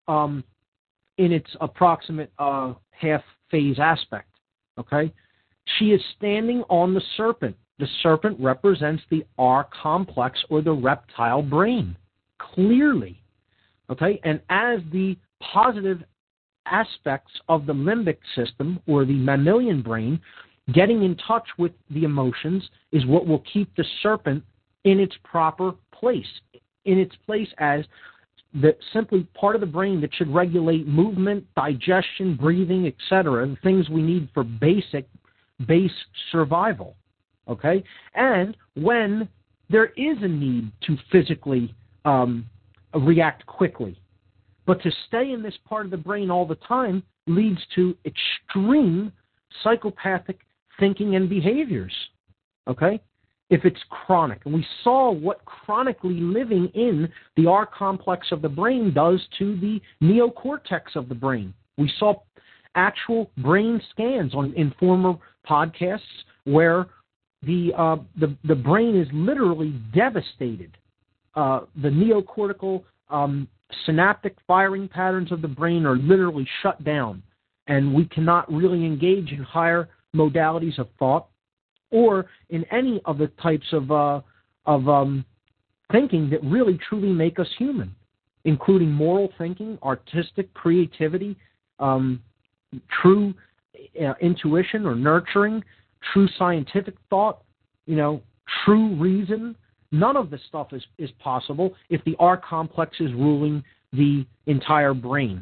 um, in its approximate uh, half-phase aspect, okay? She is standing on the serpent. The serpent represents the R complex or the reptile brain, clearly, okay? And as the positive aspects of the limbic system or the mammalian brain, getting in touch with the emotions is what will keep the serpent in its proper place, in its place as the simply part of the brain that should regulate movement, digestion, breathing, et cetera, the things we need for basic, base survival, okay? And when there is a need to physically um, react quickly, but to stay in this part of the brain all the time leads to extreme psychopathic thinking and behaviors, okay, if it's chronic. And we saw what chronically living in the R complex of the brain does to the neocortex of the brain. We saw actual brain scans on in former podcasts where the uh, the, the brain is literally devastated. Uh, the neocortical um, synaptic firing patterns of the brain are literally shut down, and we cannot really engage in higher modalities of thought or in any of the types of uh, of um, thinking that really truly make us human, including moral thinking, artistic creativity, um, true uh, intuition or nurturing, true scientific thought, you know, true reason. None of this stuff is, is possible if the R complex is ruling the entire brain.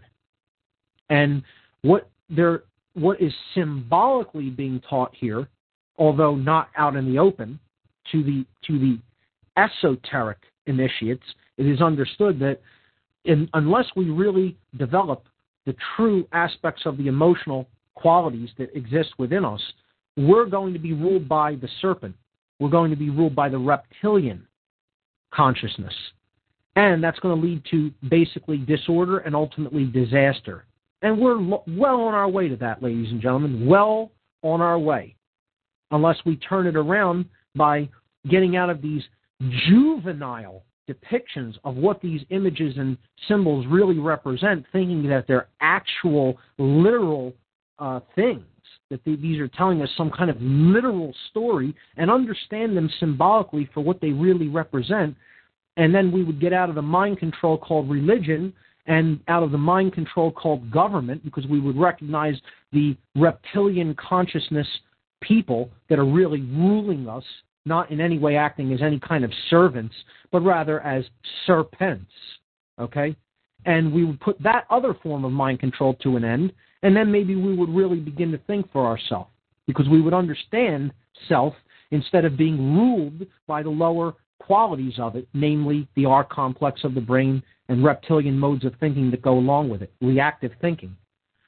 And what there what is symbolically being taught here, although not out in the open, to the to the esoteric initiates, it is understood that in, unless we really develop the true aspects of the emotional qualities that exist within us, we're going to be ruled by the serpent. We're going to be ruled by the reptilian consciousness. And that's going to lead to basically disorder and ultimately disaster. And we're lo- well on our way to that, ladies and gentlemen, well on our way. Unless we turn it around by getting out of these juvenile depictions of what these images and symbols really represent, thinking that they're actual, literal uh, things, that they, these are telling us some kind of literal story, and understand them symbolically for what they really represent. And then we would get out of the mind control called religion and out of the mind control called government, because we would recognize the reptilian consciousness people that are really ruling us, not in any way acting as any kind of servants, but rather as serpents, okay? And we would put that other form of mind control to an end, and then maybe we would really begin to think for ourselves, because we would understand self instead of being ruled by the lower qualities of it, namely the R complex of the brain and reptilian modes of thinking that go along with it, reactive thinking.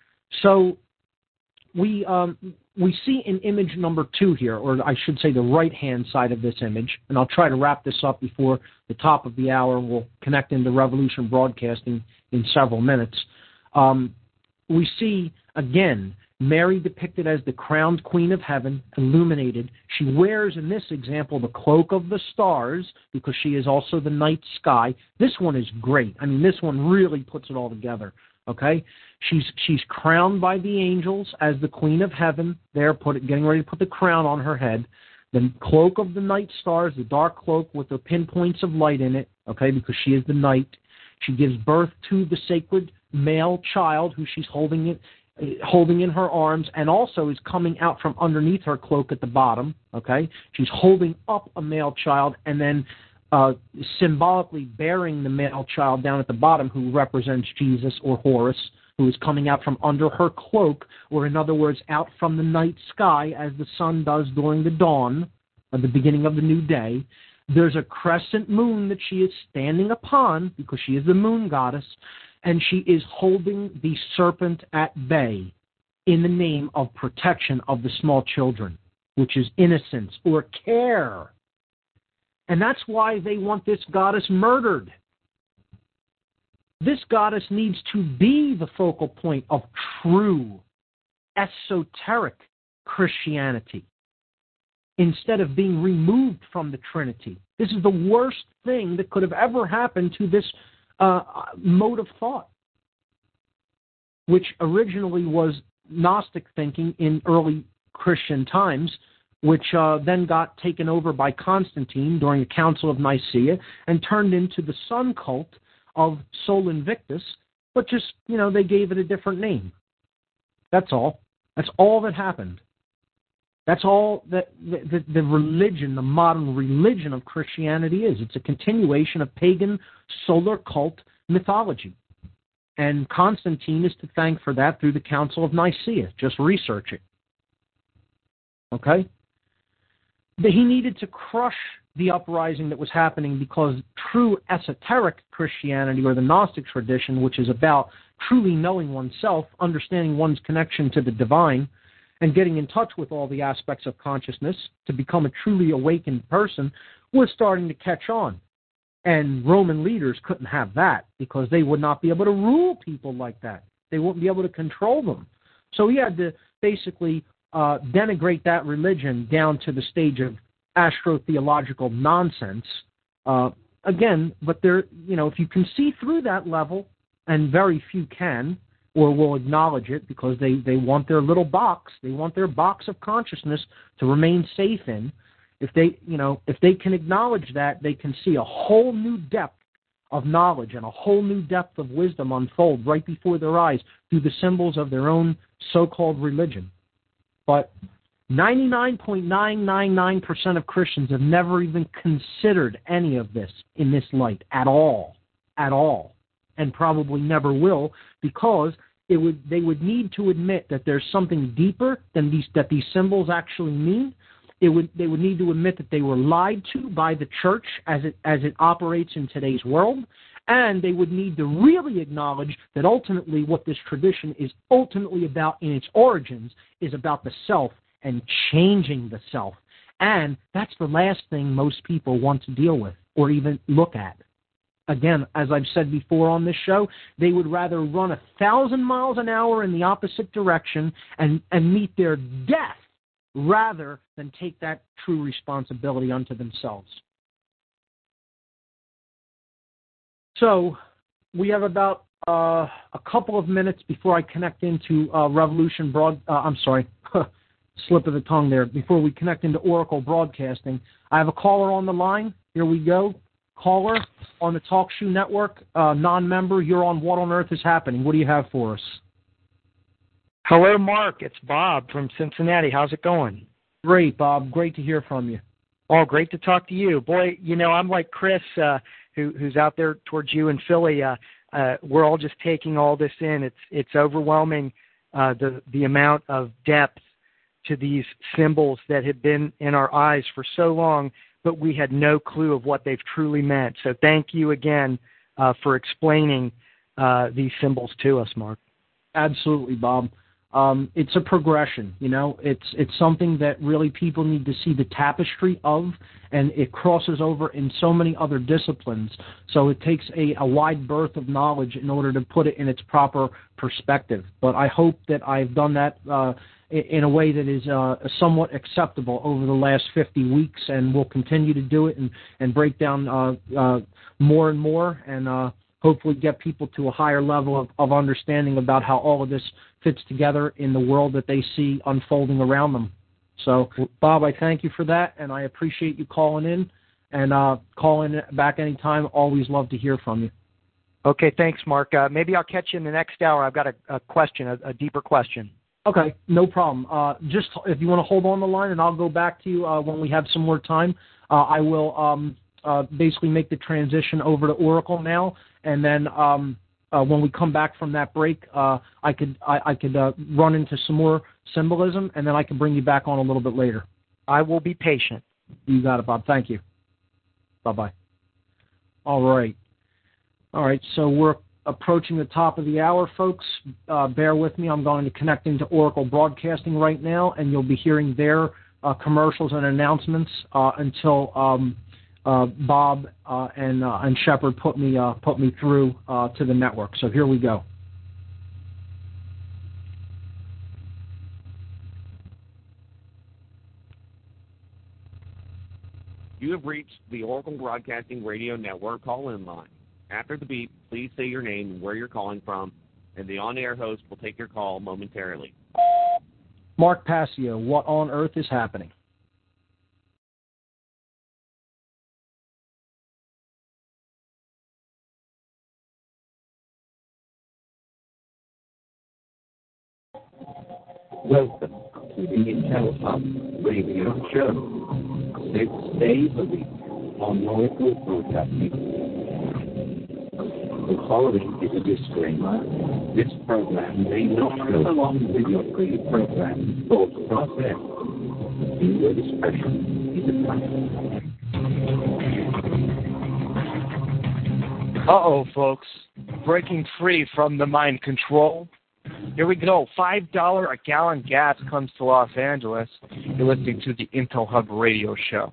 So we um, we see in image number two here, or I should say the right-hand side of this image, and I'll try to wrap this up before the top of the hour. We'll connect into Revolution Broadcasting in several minutes. Um, we see, again, Mary depicted as the crowned queen of heaven, illuminated. She wears, in this example, the cloak of the stars, because she is also the night sky. This one is great. I mean, this one really puts it all together, okay? She's she's crowned by the angels as the queen of heaven. They're put, getting ready to put the crown on her head. The cloak of the night stars, the dark cloak with the pinpoints of light in it, okay, because she is the night. She gives birth to the sacred male child who she's holding it, holding in her arms, and also is coming out from underneath her cloak at the bottom, okay? She's holding up a male child and then uh, symbolically bearing the male child down at the bottom, who represents Jesus or Horus, who is coming out from under her cloak, or in other words, out from the night sky as the sun does during the dawn, at the beginning of the new day. There's a crescent moon that she is standing upon, because she is the moon goddess, and she is holding the serpent at bay in the name of protection of the small children, which is innocence or care. And that's why they want this goddess murdered. This goddess needs to be the focal point of true, esoteric Christianity, instead of being removed from the Trinity. This is the worst thing that could have ever happened to this uh, mode of thought. which originally was Gnostic thinking in early Christian times, which uh, then got taken over by Constantine during the Council of Nicaea and turned into the sun cult of Sol Invictus, but just, you know, they gave it a different name. That's all. That's all that happened. That's all that the, the, the religion, the modern religion of Christianity is. It's a continuation of pagan solar cult mythology. And Constantine is to thank for that through the Council of Nicaea. Just research it. Okay? But he needed to crush the uprising that was happening because true esoteric Christianity, or the Gnostic tradition, which is about truly knowing oneself, understanding one's connection to the divine, and getting in touch with all the aspects of consciousness to become a truly awakened person, was starting to catch on. And Roman leaders couldn't have that because they would not be able to rule people like that. They wouldn't be able to control them. So he had to basically uh, denigrate that religion down to the stage of astrotheological nonsense. Uh, again, but there, you know, if you can see through that level, and very few can, or will acknowledge it because they, they want their little box, they want their box of consciousness to remain safe in. If they, you know, if they can acknowledge that, they can see a whole new depth of knowledge and a whole new depth of wisdom unfold right before their eyes through the symbols of their own so-called religion. But ninety-nine point nine nine nine percent of Christians have never even considered any of this in this light at all, at all, and probably never will, because it would they would need to admit that there's something deeper than these that these symbols actually mean. It would they would need to admit that they were lied to by the church as it as it operates in today's world, and they would need to really acknowledge that ultimately what this tradition is ultimately about in its origins is about the self and changing the self. And that's the last thing most people want to deal with or even look at. Again, as I've said before on this show, they would rather run a thousand miles an hour in the opposite direction and, and meet their death rather than take that true responsibility unto themselves. So we have about uh, a couple of minutes before I connect into uh, Revolution Broad. Uh, I'm sorry, slip of the tongue there. Before we connect into Oracle Broadcasting, I have a caller on the line. Here we go. Caller on the TalkShoe Network, uh, non-member. You're on What on Earth is Happening. What do you have for us? Hello, Mark. It's Bob from Cincinnati. How's it going? Great, Bob. Great to hear from you. Oh, great to talk to you. Boy, you know, I'm like Chris, uh, who, who's out there towards you in Philly. Uh, uh, we're all just taking all this in. It's it's overwhelming, uh, the, the amount of depth to these symbols that have been in our eyes for so long, but we had no clue of what they've truly meant. So thank you again uh, for explaining uh, these symbols to us, Mark. Absolutely, Bob. Um, it's a progression, you know. It's it's something that really people need to see the tapestry of, and it crosses over in so many other disciplines. So it takes a, a wide berth of knowledge in order to put it in its proper perspective. But I hope that I've done that uh, in a way that is uh, somewhat acceptable over the last fifty weeks, and we'll continue to do it and, and break down uh, uh, more and more, and uh, hopefully get people to a higher level of, of understanding about how all of this fits together in the world that they see unfolding around them. So, Bob, I thank you for that, and I appreciate you calling in, and uh, calling back anytime. Always love to hear from you. Okay, thanks, Mark. Uh, maybe I'll catch you in the next hour. I've got a, a question, a, a deeper question. Okay, no problem. Uh, just if you want to hold on the line, and I'll go back to you uh, when we have some more time. Uh, I will um, uh, basically make the transition over to Oracle now, and then um, uh, when we come back from that break, uh, I could I, I could uh, run into some more symbolism, and then I can bring you back on a little bit later. I will be patient. You got it, Bob. Thank you. Bye-bye. All right. All right, so we're approaching the top of the hour, folks. Uh, bear with me. I'm going to connect into Oracle Broadcasting right now, and you'll be hearing their uh, commercials and announcements uh, until um, uh, Bob uh, and uh, and Shepard put me uh, put me through uh, to the network. So here we go. You have reached the Oracle Broadcasting Radio Network call-in line. After the beep, please say your name and where you're calling from, and the on-air host will take your call momentarily. Mark Passio, what on earth is happening? Welcome to the Intel Hub Radio Show. Six days a week on Oracle Broadcasting. The following is a disclaimer. This program may not go along with your pre-programmed thought process. Viewer discretion is advised. Uh-oh, folks. Breaking free from the mind control. Here we go. five dollars a gallon gas comes to Los Angeles. You're listening to the Intel Hub Radio Show.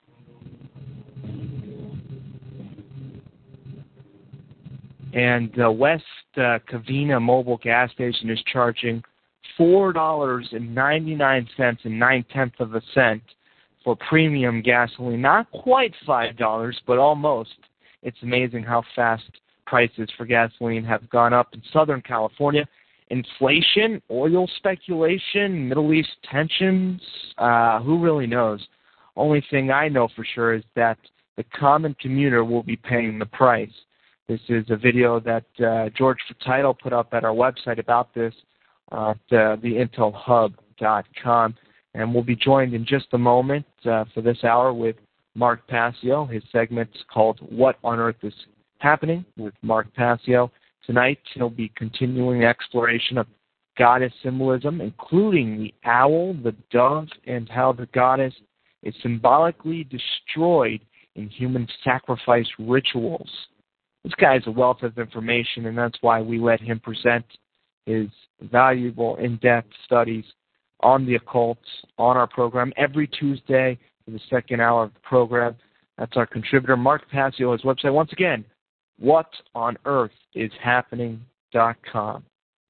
And uh, West uh, Covina Mobile gas station is charging four dollars and ninety-nine cents and nine-tenths of a cent for premium gasoline. Not quite five dollars, but almost. It's amazing how fast prices for gasoline have gone up in Southern California. Inflation, oil speculation, Middle East tensions, uh, who really knows? Only thing I know for sure is that the common commuter will be paying the price. This is a video that uh, George Fertitle put up at our website about this uh, at uh, the intel hub dot com. And we'll be joined in just a moment uh, for this hour with Mark Passio. His segment's called What on Earth is Happening with Mark Passio. Tonight, he'll be continuing the exploration of goddess symbolism, including the owl, the dove, and how the goddess is symbolically destroyed in human sacrifice rituals. This guy has a wealth of information, and that's why we let him present his valuable, in-depth studies on the occult on our program every Tuesday for the second hour of the program. That's our contributor, Mark Passio, his website. Once again, what on earth is happening dot com.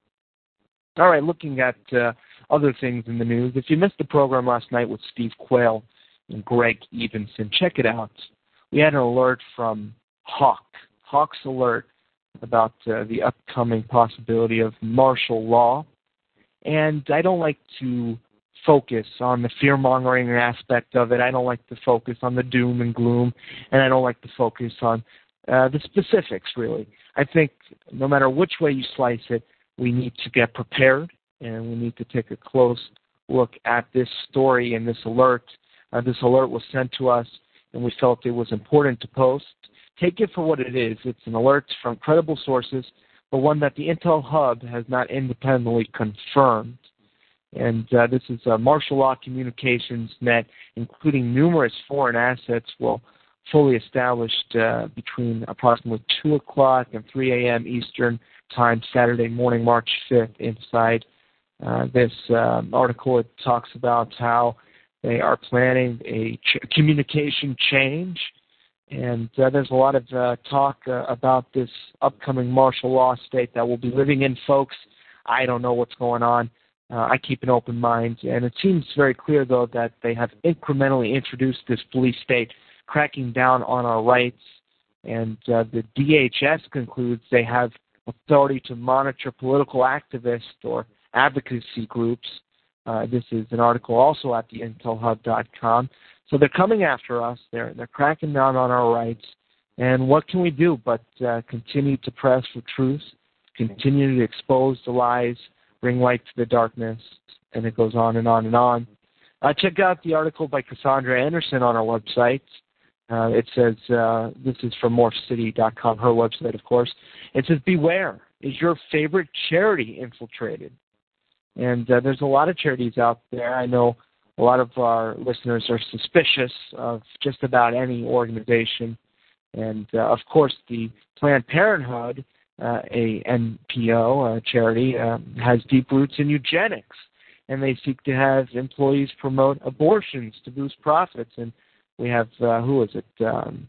All right, looking at uh, other things in the news. If you missed the program last night with Steve Quayle and Greg Evenson, check it out. We had an alert from Hawk, Hawk's alert about uh, the upcoming possibility of martial law. And I don't like to focus on the fear-mongering aspect of it. I don't like to focus on the doom and gloom, and I don't like to focus on Uh, the specifics, really. I think no matter which way you slice it, we need to get prepared, and we need to take a close look at this story and this alert. Uh, this alert was sent to us, and we felt it was important to post. Take it for what it is. It's an alert from credible sources, but one that the Intel Hub has not independently confirmed. And uh, this is uh, Martial Law Communications Net, including numerous foreign assets, will fully established uh, between approximately two o'clock and three a.m. Eastern Time, Saturday morning, March fifth, inside uh, this um, article. It talks about how they are planning a ch- communication change, and uh, there's a lot of uh, talk uh, about this upcoming martial law state that we'll be living in, folks. I don't know what's going on. Uh, I keep an open mind, and it seems very clear, though, that they have incrementally introduced this police state, cracking down on our rights, and uh, the D H S concludes they have authority to monitor political activists or advocacy groups. Uh, this is an article also at the intel hub dot com. So they're coming after us. They're they're cracking down on our rights. And what can we do but uh, continue to press for truth, continue to expose the lies, bring light to the darkness, and it goes on and on and on. Uh, check out the article by Cassandra Anderson on our website. Uh, it says, uh, this is from morph city dot com, her website, of course. It says, beware, is your favorite charity infiltrated? And uh, there's a lot of charities out there. I know a lot of our listeners are suspicious of just about any organization. And, uh, of course, the Planned Parenthood, uh, a N P O, a charity, uh, has deep roots in eugenics. And they seek to have employees promote abortions to boost profits. And we have, uh, who is it? Um,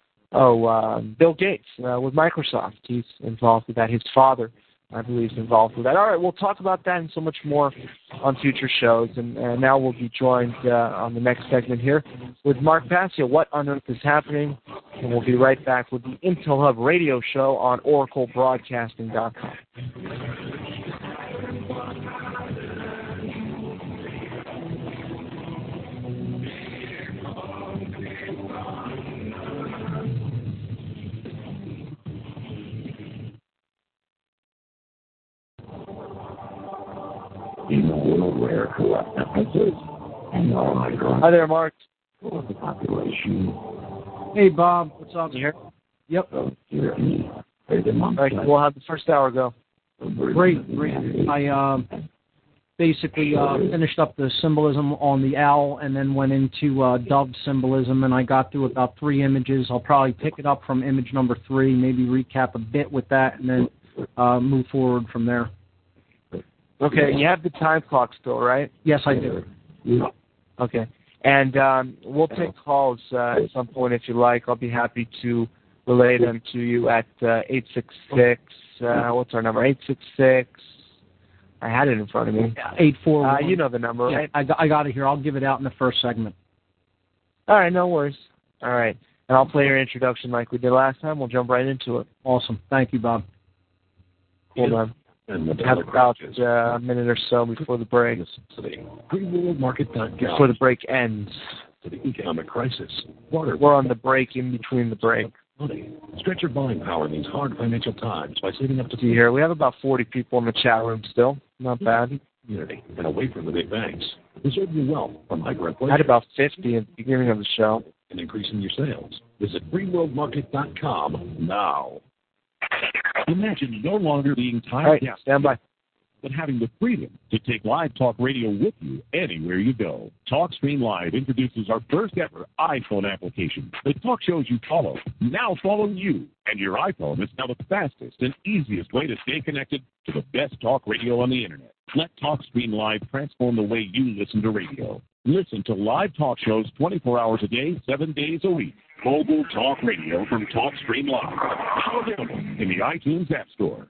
oh, uh, Bill Gates uh, with Microsoft. He's involved with that. His father, I believe, is involved with that. All right, we'll talk about that and so much more on future shows. And uh, now we'll be joined uh, on the next segment here with Mark Passio. What on earth is happening? And we'll be right back with the Intel Hub Radio Show on Oracle Broadcasting dot com. in a world where corrupt episodes and all my God. Hi there, Mark. For the population. Hey, Bob. What's up? You here? Yep. Of tyranny. All right, we'll have the first hour go. Great, great. I um, basically uh, finished up the symbolism on the owl and then went into uh, dove symbolism, and I got through about three images. I'll probably pick it up from image number three, maybe recap a bit with that, and then uh, move forward from there. Okay, you have the time clock still, right? Yes, I do. Okay. And um, we'll take calls uh, at some point if you like. I'll be happy to relay them to you at uh, eight six six, uh, what's our number? eight six six, I had it in front of me. eight four one. Uh, you know the number, yeah, right? I got, I got it here. I'll give it out in the first segment. All right, no worries. All right. And I'll play your introduction like we did last time. We'll jump right into it. Awesome. Thank you, Bob. Hold on. Have about uh, a minute or so before the break. free world market dot com. Before the break ends. To the economic crisis. Water. We're on the break in between the break. Money. Stretch your buying power in these hard financial times by saving up to See here, we have about forty people in the chat room still. Not bad. Community and away from the big banks. Preserve your wealth from hyperinflation. I had about fifty at the beginning of the show. And increasing your sales. Visit free world market dot com now. Imagine no longer being tied All right, down, stand by. but having the freedom to take live talk radio with you anywhere you go. TalkStream Live introduces our first ever iPhone application. The talk shows you follow now follow you, and your iPhone is now the fastest and easiest way to stay connected to the best talk radio on the internet. Let TalkStream Live transform the way you listen to radio. Listen to live talk shows twenty-four hours a day, seven days a week. Mobile talk radio from TalkStream Live. Now available in the iTunes App Store.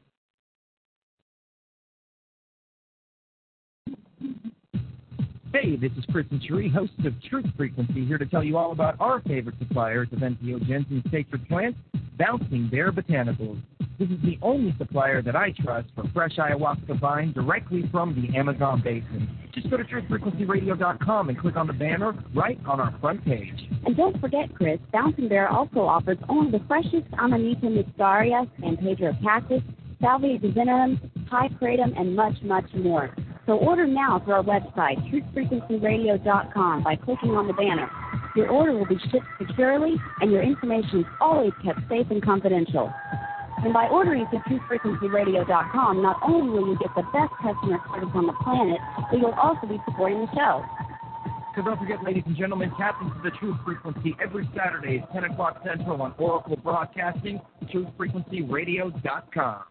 Hey, this is Chris Venturi, host of Truth Frequency, here to tell you all about our favorite suppliers of entheogens and sacred plants, Bouncing Bear Botanicals. This is the only supplier that I trust for fresh ayahuasca vine directly from the Amazon basin. Just go to truth frequency radio dot com and click on the banner right on our front page. And don't forget, Chris, Bouncing Bear also offers only the freshest Amanita muscaria, San Pedro cactus, Salvia divinorum, High kratom, and much, much more. So order now through our website, truth frequency radio dot com, by clicking on the banner. Your order will be shipped securely, and your information is always kept safe and confidential. And by ordering through truth frequency radio dot com, not only will you get the best customer service on the planet, but you'll also be supporting the show. So don't forget, ladies and gentlemen, tap into the Truth Frequency every Saturday at ten o'clock Central on Oracle Broadcasting, truth frequency radio dot com.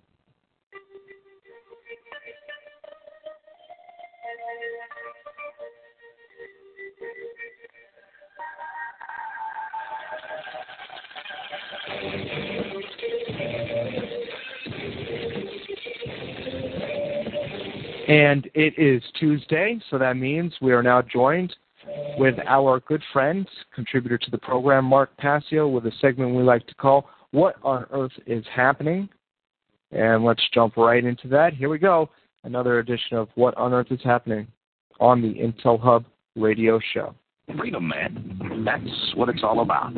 And it is Tuesday, so that means we are now joined with our good friend, contributor to the program, Mark Passio, with a segment we like to call What on Earth is Happening? And let's jump right into that. Here we go. Another edition of What on Earth is Happening on the Intel Hub radio show. Freedom, man. That's what it's all about.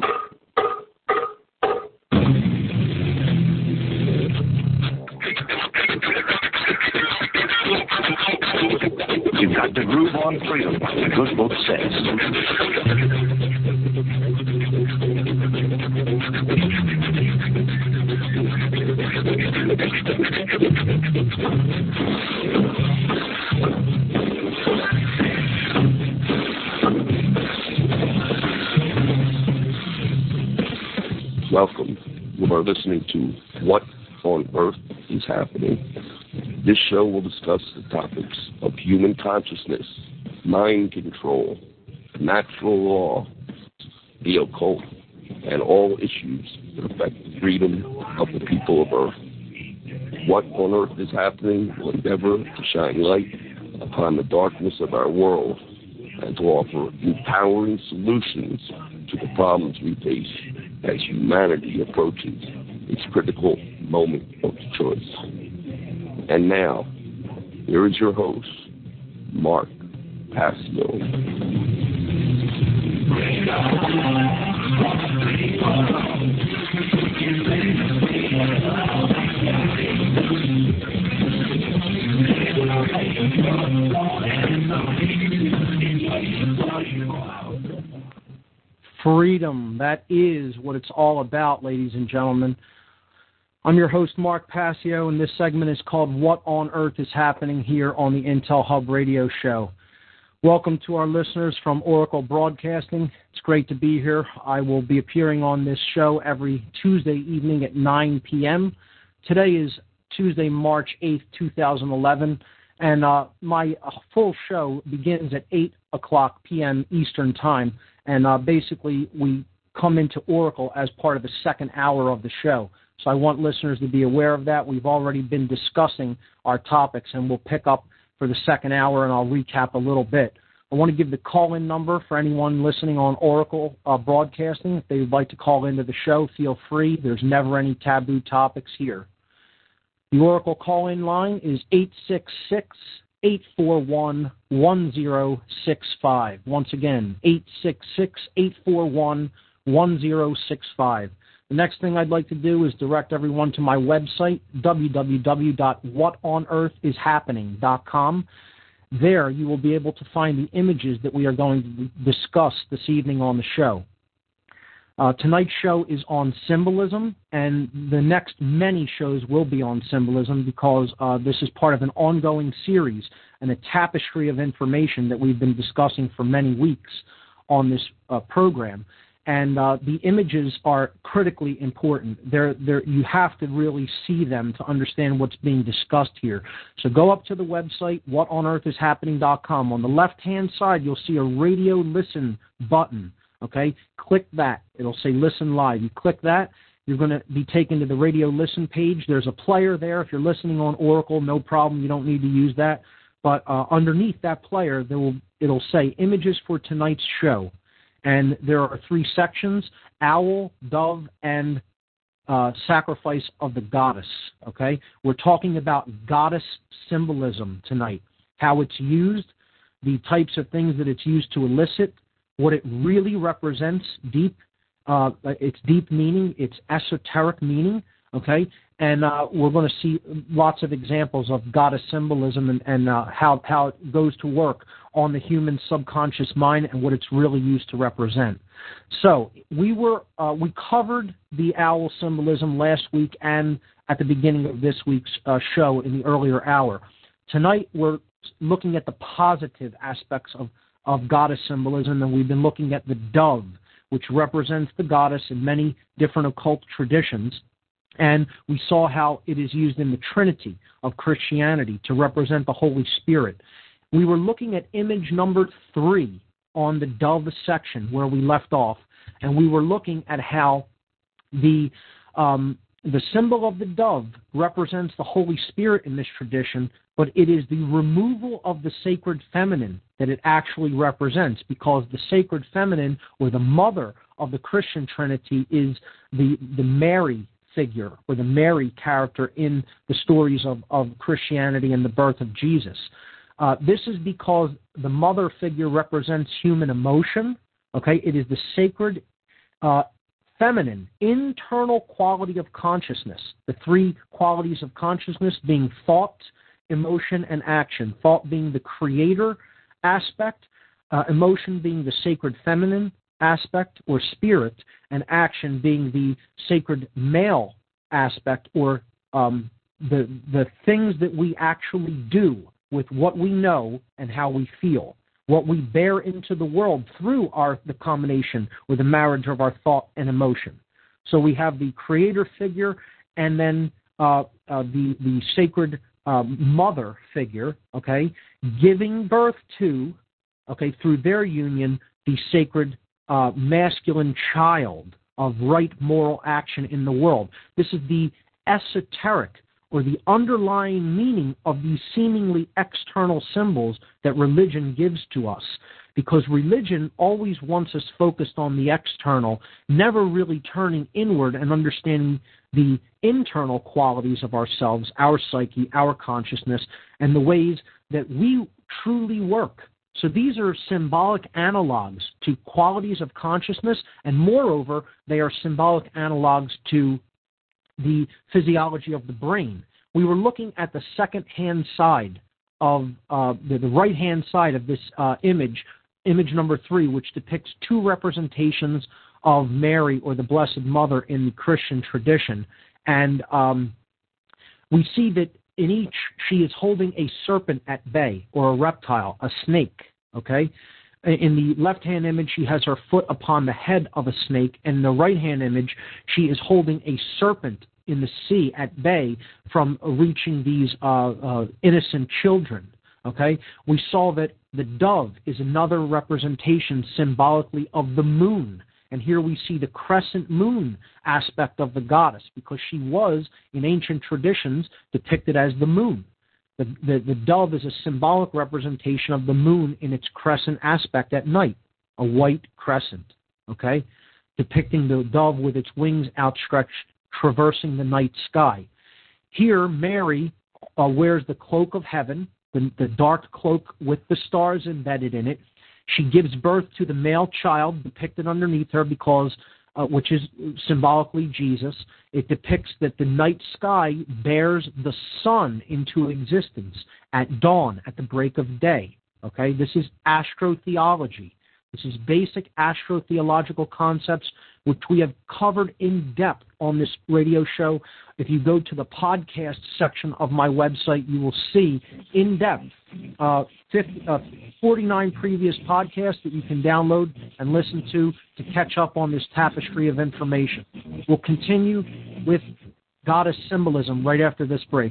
You've got to groove on freedom, like the good book says. Welcome. You are listening to What on Earth is Happening. This show will discuss the topics of human consciousness, mind control, natural law, the occult, and all issues that affect the freedom of the people of Earth. What on Earth is Happening will endeavor to shine light upon the darkness of our world and to offer empowering solutions to the problems we face as humanity approaches its critical moment of choice. And now, here is your host, Mark Passio. Freedom, that is what it's all about, ladies and gentlemen. I'm your host, Mark Passio, and this segment is called What on Earth is Happening here on the Intel Hub Radio Show. Welcome to our listeners from Oracle Broadcasting. It's great to be here. I will be appearing on this show every Tuesday evening at nine p.m. Today is Tuesday, March eighth, twenty eleven, and uh, my uh, full show begins at eight o'clock p.m. Eastern Time, and uh, basically we come into Oracle as part of the second hour of the show. So I want listeners to be aware of that. We've already been discussing our topics, and we'll pick up for the second hour, and I'll recap a little bit. I want to give the call-in number for anyone listening on Oracle uh, Broadcasting. If they would like to call into the show, feel free. There's never any taboo topics here. The Oracle call-in line is eight six six, eight four one, one zero six five. Once again, eight six six, eight four one, one zero six five. The next thing I'd like to do is direct everyone to my website, w w w dot what on earth is happening dot com. There you will be able to find the images that we are going to discuss this evening on the show. Uh, tonight's show is on symbolism, and the next many shows will be on symbolism because uh, this is part of an ongoing series and a tapestry of information that we've been discussing for many weeks on this uh, program. And uh, the images are critically important. They're, they're, you have to really see them to understand what's being discussed here. So go up to the website, what on earth is happening dot com. On the left-hand side, you'll see a radio listen button. Okay? Click that. It'll say listen live. You click that, you're going to be taken to the radio listen page. There's a player there. If you're listening on Oracle, no problem. You don't need to use that. But uh, underneath that player, there will, it'll say images for tonight's show. And there are three sections, owl, dove, and uh, sacrifice of the goddess, okay? We're talking about goddess symbolism tonight, how it's used, the types of things that it's used to elicit, what it really represents, deep, uh, its deep meaning, its esoteric meaning, okay? And uh, we're going to see lots of examples of goddess symbolism and, and uh, how, how it goes to work on the human subconscious mind and what it's really used to represent. So we were uh, we covered the owl symbolism last week and at the beginning of this week's uh, show in the earlier hour. Tonight we're looking at the positive aspects of, of goddess symbolism, and we've been looking at the dove, which represents the goddess in many different occult traditions. And we saw how it is used in the Trinity of Christianity to represent the Holy Spirit. We were looking at image number three on the dove section where we left off, and we were looking at how the um, the symbol of the dove represents the Holy Spirit in this tradition, but it is the removal of the sacred feminine that it actually represents, because the sacred feminine, or the mother of the Christian Trinity, is the, the Mary figure, or the Mary character in the stories of, of Christianity and the birth of Jesus. Uh, this is because the mother figure represents human emotion, okay? It is the sacred uh, feminine, internal quality of consciousness, the three qualities of consciousness being thought, emotion, and action. Thought being the creator aspect, uh, emotion being the sacred feminine aspect or spirit, and action being the sacred male aspect, or um, the the things that we actually do with what we know and how we feel, what we bear into the world through our the combination or the marriage of our thought and emotion. So we have the creator figure, and then uh, uh, the the sacred um, mother figure, okay, giving birth to, okay, through their union, the sacred Uh, masculine child of right moral action in the world. This is the esoteric or the underlying meaning of these seemingly external symbols that religion gives to us, because religion always wants us focused on the external, never really turning inward and understanding the internal qualities of ourselves, our psyche, our consciousness, and the ways that we truly work. So these are symbolic analogs to qualities of consciousness, and moreover, they are symbolic analogs to the physiology of the brain. We were looking at the second-hand side of uh, the, the right-hand side of this uh, image, image number three, which depicts two representations of Mary or the Blessed Mother in the Christian tradition. And um, we see that in each, she is holding a serpent at bay, or a reptile, a snake, okay? In the left-hand image, she has her foot upon the head of a snake, and in the right-hand image, she is holding a serpent in the sea at bay from reaching these uh, uh, innocent children, okay? We saw that the dove is another representation symbolically of the moon. And here we see the crescent moon aspect of the goddess, because she was, in ancient traditions, depicted as the moon. The, the, the dove is a symbolic representation of the moon in its crescent aspect at night, a white crescent, okay, depicting the dove with its wings outstretched, traversing the night sky. Here, Mary uh, wears the cloak of heaven, the, the dark cloak with the stars embedded in it. She gives birth to the male child depicted underneath her, because, uh, which is symbolically Jesus. It depicts that the night sky bears the sun into existence at dawn, at the break of day. Okay, this is astrotheology. This is basic astrotheological concepts which we have covered in depth on this radio show. If you go to the podcast section of my website, you will see in depth uh, fifty, uh, forty-nine previous podcasts that you can download and listen to to catch up on this tapestry of information. We'll continue with goddess symbolism right after this break.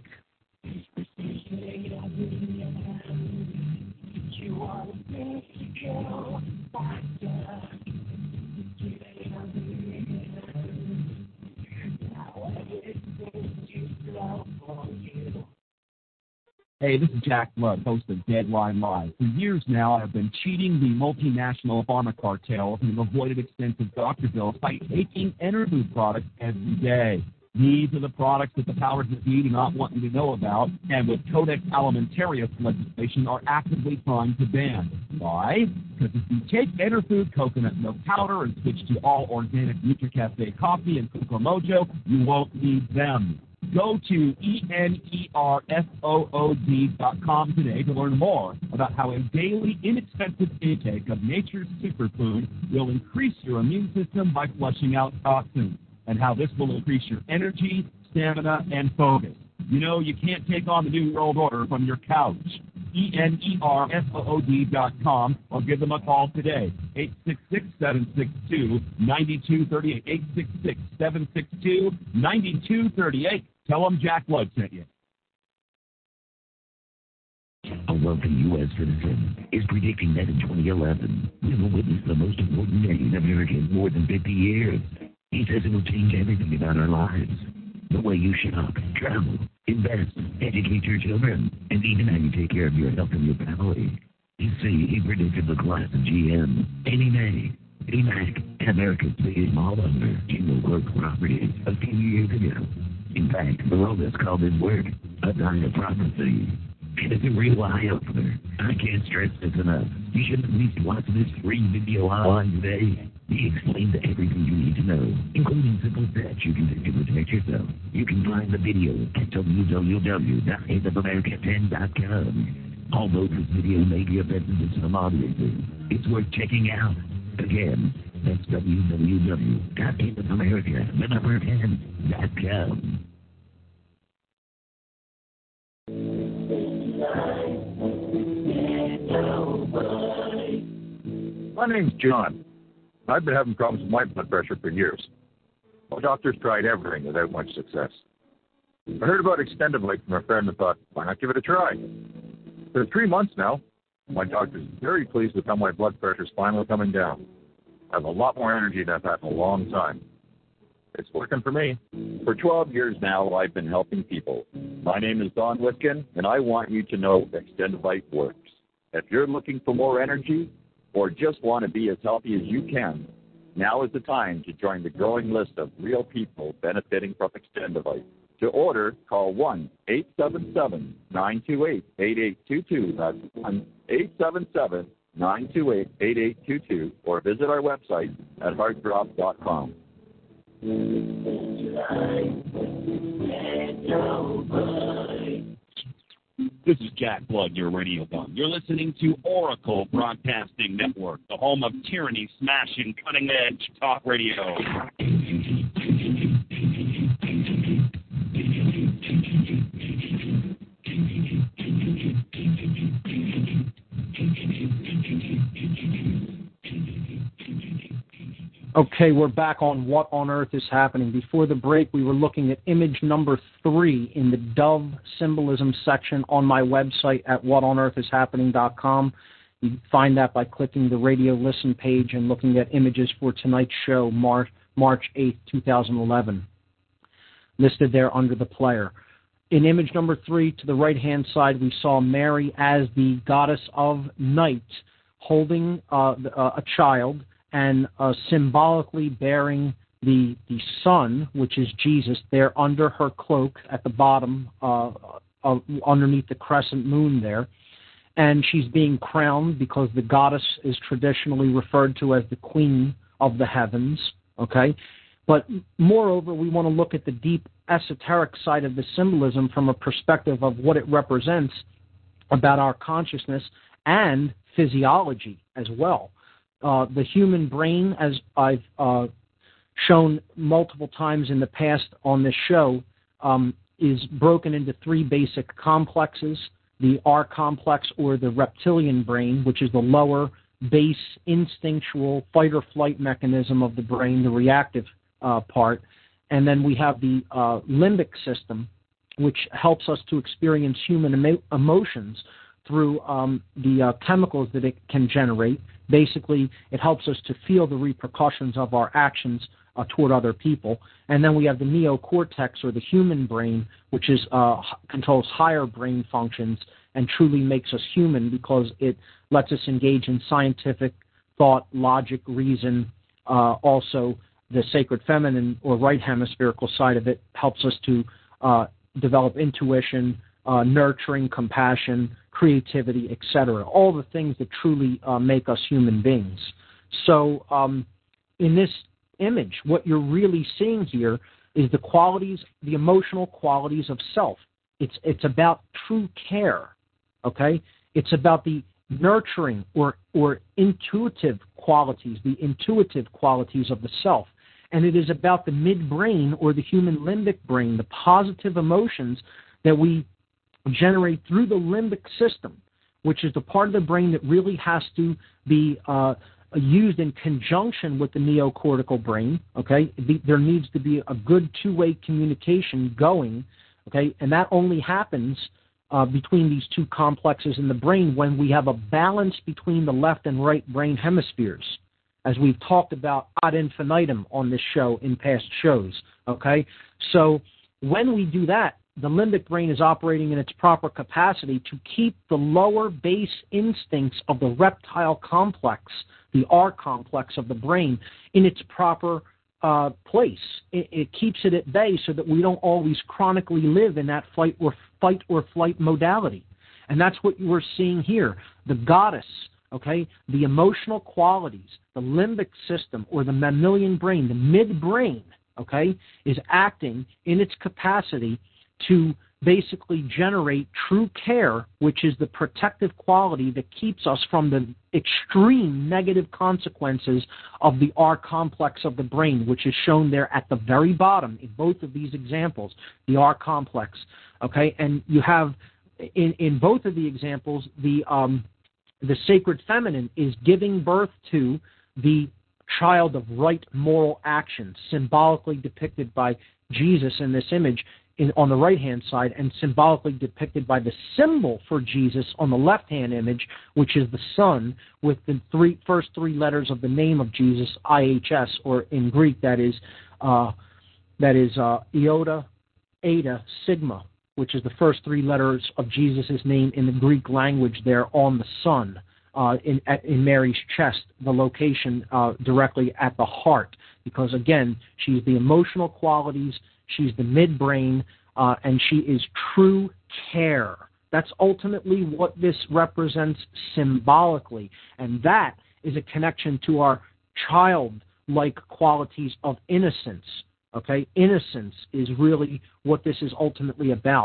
Hey, this is Jack Blood, host of Deadline Live. For years now, I've been cheating the multinational pharma cartels and have avoided extensive doctor bills by taking Enerfood products every day. These are the products that the powers that be do not want you to know about, and with Codex Alimentarius legislation are actively trying to ban. Why? Because if you take Enerfood coconut milk powder and switch to all organic NutriCafe coffee and Cocoa Mojo, you won't need them. Go to E N E R F O O D dot com today to learn more about how a daily, inexpensive intake of nature's superfood will increase your immune system by flushing out toxins, and how this will increase your energy, stamina, and focus. You know, you can't take on the New World Order from your couch. E N E R F O O D dot com, or give them a call today, eight six six, seven six two, nine two three eight, eight six six, seven six two, nine two three eight. Tell them Jack Blood sent you. A wealthy U S citizen is predicting that in twenty eleven, we will witness the most important day in America in more than fifty years. He says it will change everything about our lives. The way you shop, travel, invest, educate your children, and even how you take care of your health and your family. You see, he predicted the collapse of G M, Annie Mae, A M A C, and America's biggest mall owner, Jingle Work Properties, a few years ago. In fact, the world has called his work a dire prophecy. And it's a real eye-opener. I can't stress this enough. You should at least watch this free video online today. He explains everything you need to know, including simple steps you can take to protect yourself. You can find the video at w w w dot ace of america ten dot com. Although this video may be offensive to some audiences, it's worth checking out. Again, that's w w w dot ace of america ten dot com. My name's John. I've been having problems with my blood pressure for years. My doctors tried everything without much success. I heard about Extendivite from a friend and thought, why not give it a try? For three months now, my doctor's very pleased with how my blood pressure's finally coming down. I have a lot more energy than I've had in a long time. It's working for me. For twelve years now, I've been helping people. My name is Don Whitkin, and I want you to know Extendivite works. If you're looking for more energy or just want to be as healthy as you can, now is the time to join the growing list of real people benefiting from Extendivite. To order, call one eight seven seven, nine two eight, eight eight two two. That's one eight seven seven, nine two eight, eight eight two two, or visit our website at heartdrop dot com. This is Jack Blood, your radio bum. You're listening to Oracle Broadcasting Network, the home of tyranny, smashing, cutting-edge talk radio. Okay, we're back on What on Earth is Happening. Before the break, we were looking at image number three in the dove symbolism section on my website at what on earth is happening dot com. You can find that by clicking the radio listen page and looking at images for tonight's show, March, March eighth, twenty eleven, listed there under the player. In image number three, to the right-hand side, we saw Mary as the goddess of night holding uh, a child and uh, symbolically bearing the the sun, which is Jesus, there under her cloak at the bottom, uh, uh, underneath the crescent moon there. And she's being crowned because the goddess is traditionally referred to as the queen of the heavens, okay? But moreover, we want to look at the deep esoteric side of the symbolism from a perspective of what it represents about our consciousness and physiology as well. Uh, the human brain, as I've uh, shown multiple times in the past on this show, um, is broken into three basic complexes: the R complex, or the reptilian brain, which is the lower, base, instinctual fight-or-flight mechanism of the brain, the reactive uh, part. And then we have the uh, limbic system, which helps us to experience human emo- emotions through um, the uh, chemicals that it can generate. Basically, it helps us to feel the repercussions of our actions uh, toward other people. And then we have the neocortex, or the human brain, which is uh, controls higher brain functions and truly makes us human because it lets us engage in scientific thought, logic, reason. Uh, also, the sacred feminine or right hemispherical side of it helps us to uh, develop intuition, uh, nurturing, compassion, creativity, et cetera, all the things that truly uh, make us human beings. So um, in this image, what you're really seeing here is the qualities, the emotional qualities of self. It's, it's about true care, okay? It's about the nurturing or, or intuitive qualities, the intuitive qualities of the self. And it is about the midbrain, or the human limbic brain, the positive emotions that we generate through the limbic system, which is the part of the brain that really has to be uh, used in conjunction with the neocortical brain, okay? The, there needs to be a good two-way communication going, okay? And that only happens uh, between these two complexes in the brain when we have a balance between the left and right brain hemispheres, as we've talked about ad infinitum on this show in past shows, okay? So when we do that, the limbic brain is operating in its proper capacity to keep the lower base instincts of the reptile complex, the R complex of the brain, in its proper uh, place. It, it keeps it at bay so that we don't always chronically live in that fight or fight or flight modality. And that's what we're seeing here. The goddess, okay, the emotional qualities, the limbic system, or the mammalian brain, the midbrain, okay, is acting in its capacity to basically generate true care, which is the protective quality that keeps us from the extreme negative consequences of the R complex of the brain, which is shown there at the very bottom in both of these examples, the R complex. Okay, and you have in, in both of the examples, the um, the sacred feminine is giving birth to the child of right moral action, symbolically depicted by Jesus in this image in, on the right-hand side, and symbolically depicted by the symbol for Jesus on the left-hand image, which is the sun, with the three, first three letters of the name of Jesus, I H S, or in Greek that is uh, that is uh, Iota, Eta, Sigma, which is the first three letters of Jesus' name in the Greek language there on the sun, uh, in, at, in Mary's chest, the location uh, directly at the heart, because, again, she's the emotional qualities, she's the midbrain, uh, and she is true care. That's ultimately what this represents symbolically, and that is a connection to our childlike qualities of innocence. Okay, innocence is really what this is ultimately about.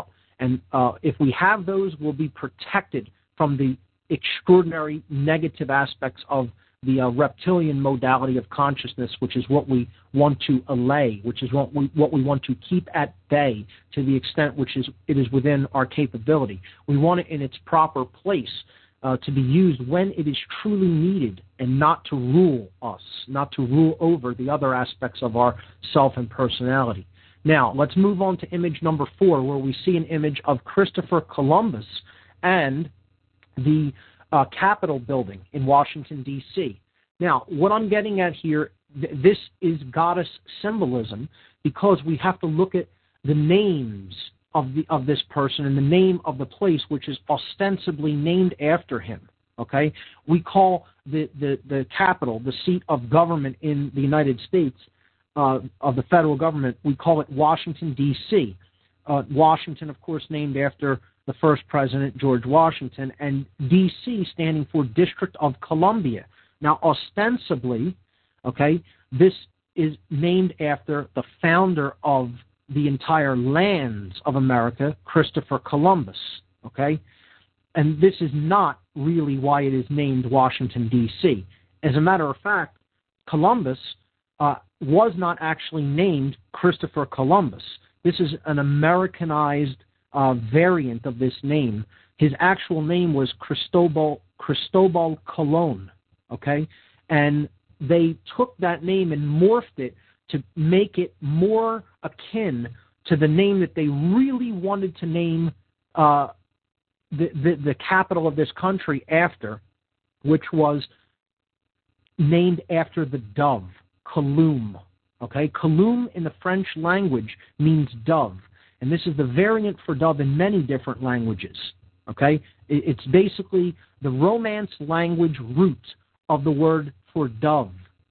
And uh, if we have those, we'll be protected from the extraordinary negative aspects of the uh, reptilian modality of consciousness, which is what we want to allay, which is what we, what we want to keep at bay to the extent which is it is within our capability. We want it in its proper place uh, to be used when it is truly needed and not to rule us, not to rule over the other aspects of our self and personality. Now, let's move on to image number four, where we see an image of Christopher Columbus and the uh, Capitol building in Washington, D C Now, what I'm getting at here, th- this is goddess symbolism, because we have to look at the names of the of this person and the name of the place, which is ostensibly named after him. Okay, we call the the, the Capitol, the seat of government in the United States, uh, of the federal government. We call it Washington, D C Uh, Washington, of course, named after the first president, George Washington, and D C standing for District of Columbia. Now, ostensibly, okay, this is named after the founder of the entire lands of America, Christopher Columbus, okay? And this is not really why it is named Washington, D C As a matter of fact, Columbus uh, was not actually named Christopher Columbus. This is an Americanized uh, variant of this name. His actual name was Cristobal, Cristobal Colon, okay? And they took that name and morphed it to make it more akin to the name that they really wanted to name uh, the, the, the capital of this country after, which was named after the dove, Kaloum. Okay, Kaloum in the French language means dove, and this is the variant for dove in many different languages. Okay, it, it's basically the Romance language root of the word for dove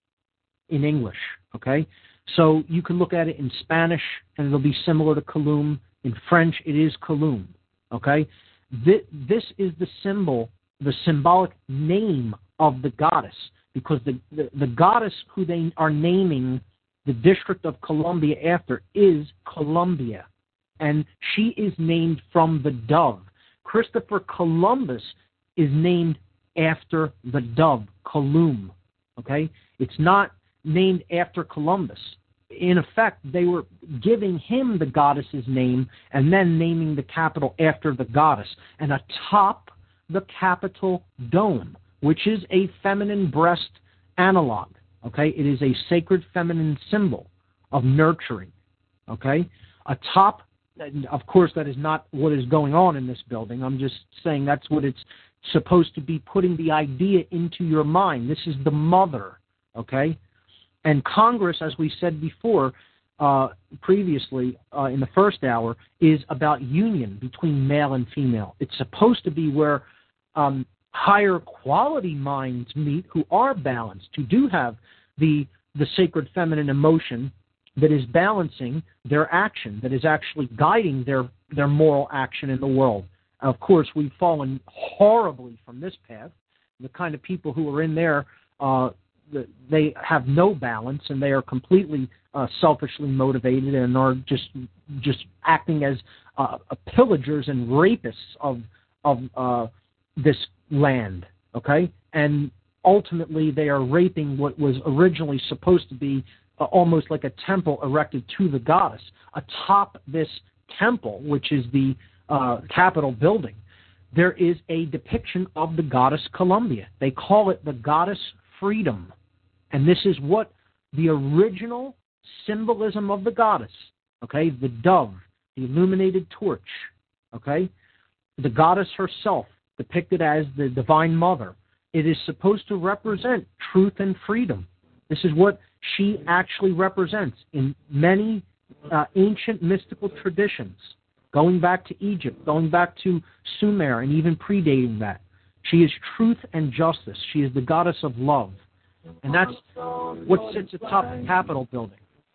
in English. Okay, so you can look at it in Spanish, and it'll be similar to Kaloum. In French, it is Kaloum. Okay, this, this is the symbol, the symbolic name of the goddess, because the, the, the goddess who they are naming the District of Columbia after is Columbia, and she is named from the dove. Christopher Columbus is named after the dove, Kaloum. Okay, it's not named after Columbus. In effect, they were giving him the goddess's name and then naming the capital after the goddess. And atop the Capitol dome, which is a feminine breast analog, okay, it is a sacred feminine symbol of nurturing, okay? Atop, of course, that is not what is going on in this building. I'm just saying that's what it's supposed to be, putting the idea into your mind. This is the mother, okay? And Congress, as we said before, uh, previously uh, in the first hour, is about union between male and female. It's supposed to be where um, higher quality minds meet who are balanced, who do have the the sacred feminine emotion that is balancing their action, that is actually guiding their, their moral action in the world. Of course, we've fallen horribly from this path. The kind of people who are in there, uh, they have no balance, and they are completely uh, selfishly motivated and are just just acting as uh, pillagers and rapists of of uh, this land. Okay, and ultimately they are raping what was originally supposed to be uh, almost like a temple erected to the goddess. Atop this temple, which is the uh, Capitol building, there is a depiction of the goddess Columbia. They call it the goddess Freedom. And this is what the original symbolism of the goddess, okay, the dove, the illuminated torch, okay, the goddess herself, depicted as the Divine Mother. It is supposed to represent truth and freedom. This is what she actually represents in many uh, ancient mystical traditions, going back to Egypt, going back to Sumer, and even predating that. She is truth and justice. She is the goddess of love. And that's what sits atop the Capitol building.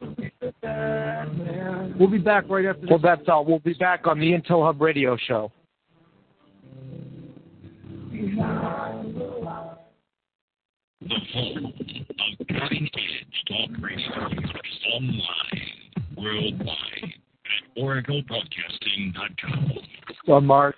We'll be back right after this. Well, that's all. We'll be back on the Intel Hub radio show. The home of cutting-edge talk radio, online, worldwide, at oracle broadcasting dot com. So, Mark.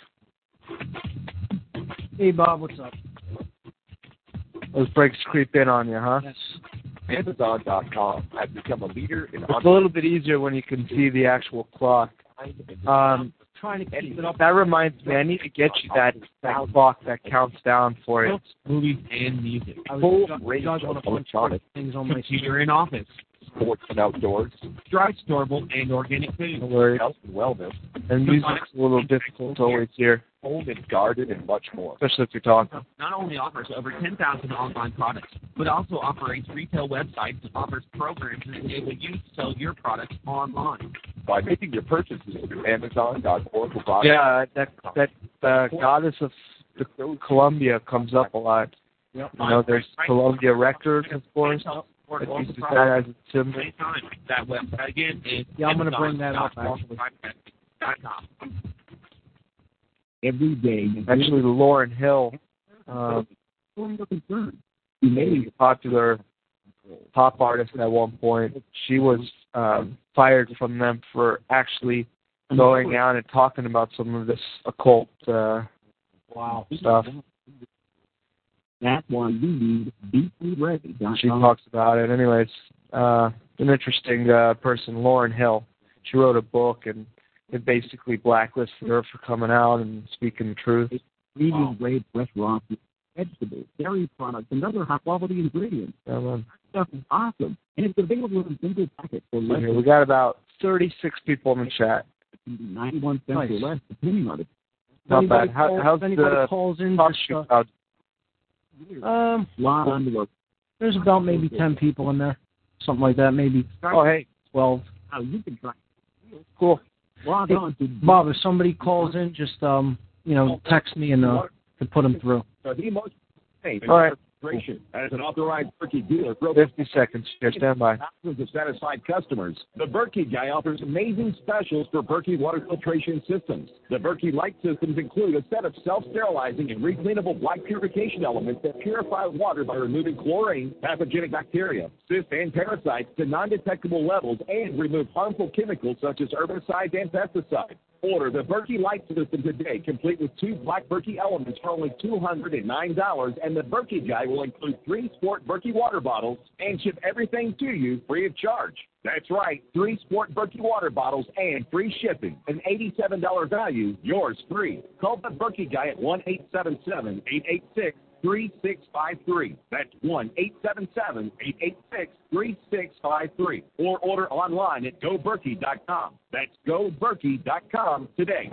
Hey, Bob, what's up? Those breaks creep in on you, huh? Yes. Amazon dot com has become a leader in... It's a little bit easier when you can see the actual clock. Um, trying to keep it up. That reminds me, I need to get you that, that clock that counts down for you. Movies and music. Full I range was of on a bunch of electronics, things on my Computer and office. sports and outdoors, Dry, storable, and organic food. No worries. health and wellness, And music's a little difficult to always hear, home and garden, and much more. especially if you're talking. Not only offers over ten thousand online products, but also operates retail websites and offers programs that enable you to sell your products online. By making your purchases through Amazon dot org. Yeah, that that uh, goddess of the Columbia comes up a lot. Yep. You know, there's Columbia Records, of course. That uses that as a symbol. Anytime. That website again is Yeah, I'm going to bring that up, actually. Every day. Actually, Lauryn Hill, um, You may a popular pop artist at one point, she was um, fired from them for actually going out and talking about some of this occult uh, wow stuff. That's why you need deeply ready. She talks about it. Anyways, uh, an interesting uh, person, Lauryn Hill. She wrote a book and it basically blacklisted her for coming out and speaking the truth. Medium grade fresh raw vegetables, dairy products, and other high quality ingredients. Yeah, man. Stuff is awesome, and it's available in single packets for less. We got about thirty-six people in the chat. than ninety-one cents Nice. or less, depending on it. Not Anybody bad. How, calls- how's anybody the calls in, talk just, show uh, crowd? Um, Lot on the there's about maybe ten people in there, something like that, maybe Oh, hey, twelve. How you can try. cool. Log Hey, on to Bob, if somebody calls in, just um, you know, text me and uh, to put them through. So the most All right. registration as an authorized Berkey dealer for fifty seconds. Here, stand by. thousands of satisfied customers. The Berkey guy offers amazing specials for Berkey water filtration systems. The Berkey light systems include a set of self-sterilizing and recleanable black purification elements that purify water by removing chlorine, pathogenic bacteria, cysts, and parasites to non-detectable levels and remove harmful chemicals such as herbicides and pesticides. Order the Berkey light system today, complete with two black Berkey elements for only two hundred nine dollars, and the Berkey guy will include three Sport Berkey water bottles and ship everything to you free of charge. That's right, three Sport Berkey water bottles and free shipping. An eighty-seven dollars value, yours free. Call the Berkey guy at one eight seven seven, eight eight six, three six five three. That's one eight seven seven, eight eight six, three six five three. Or order online at go berkey dot com. That's go berkey dot com today.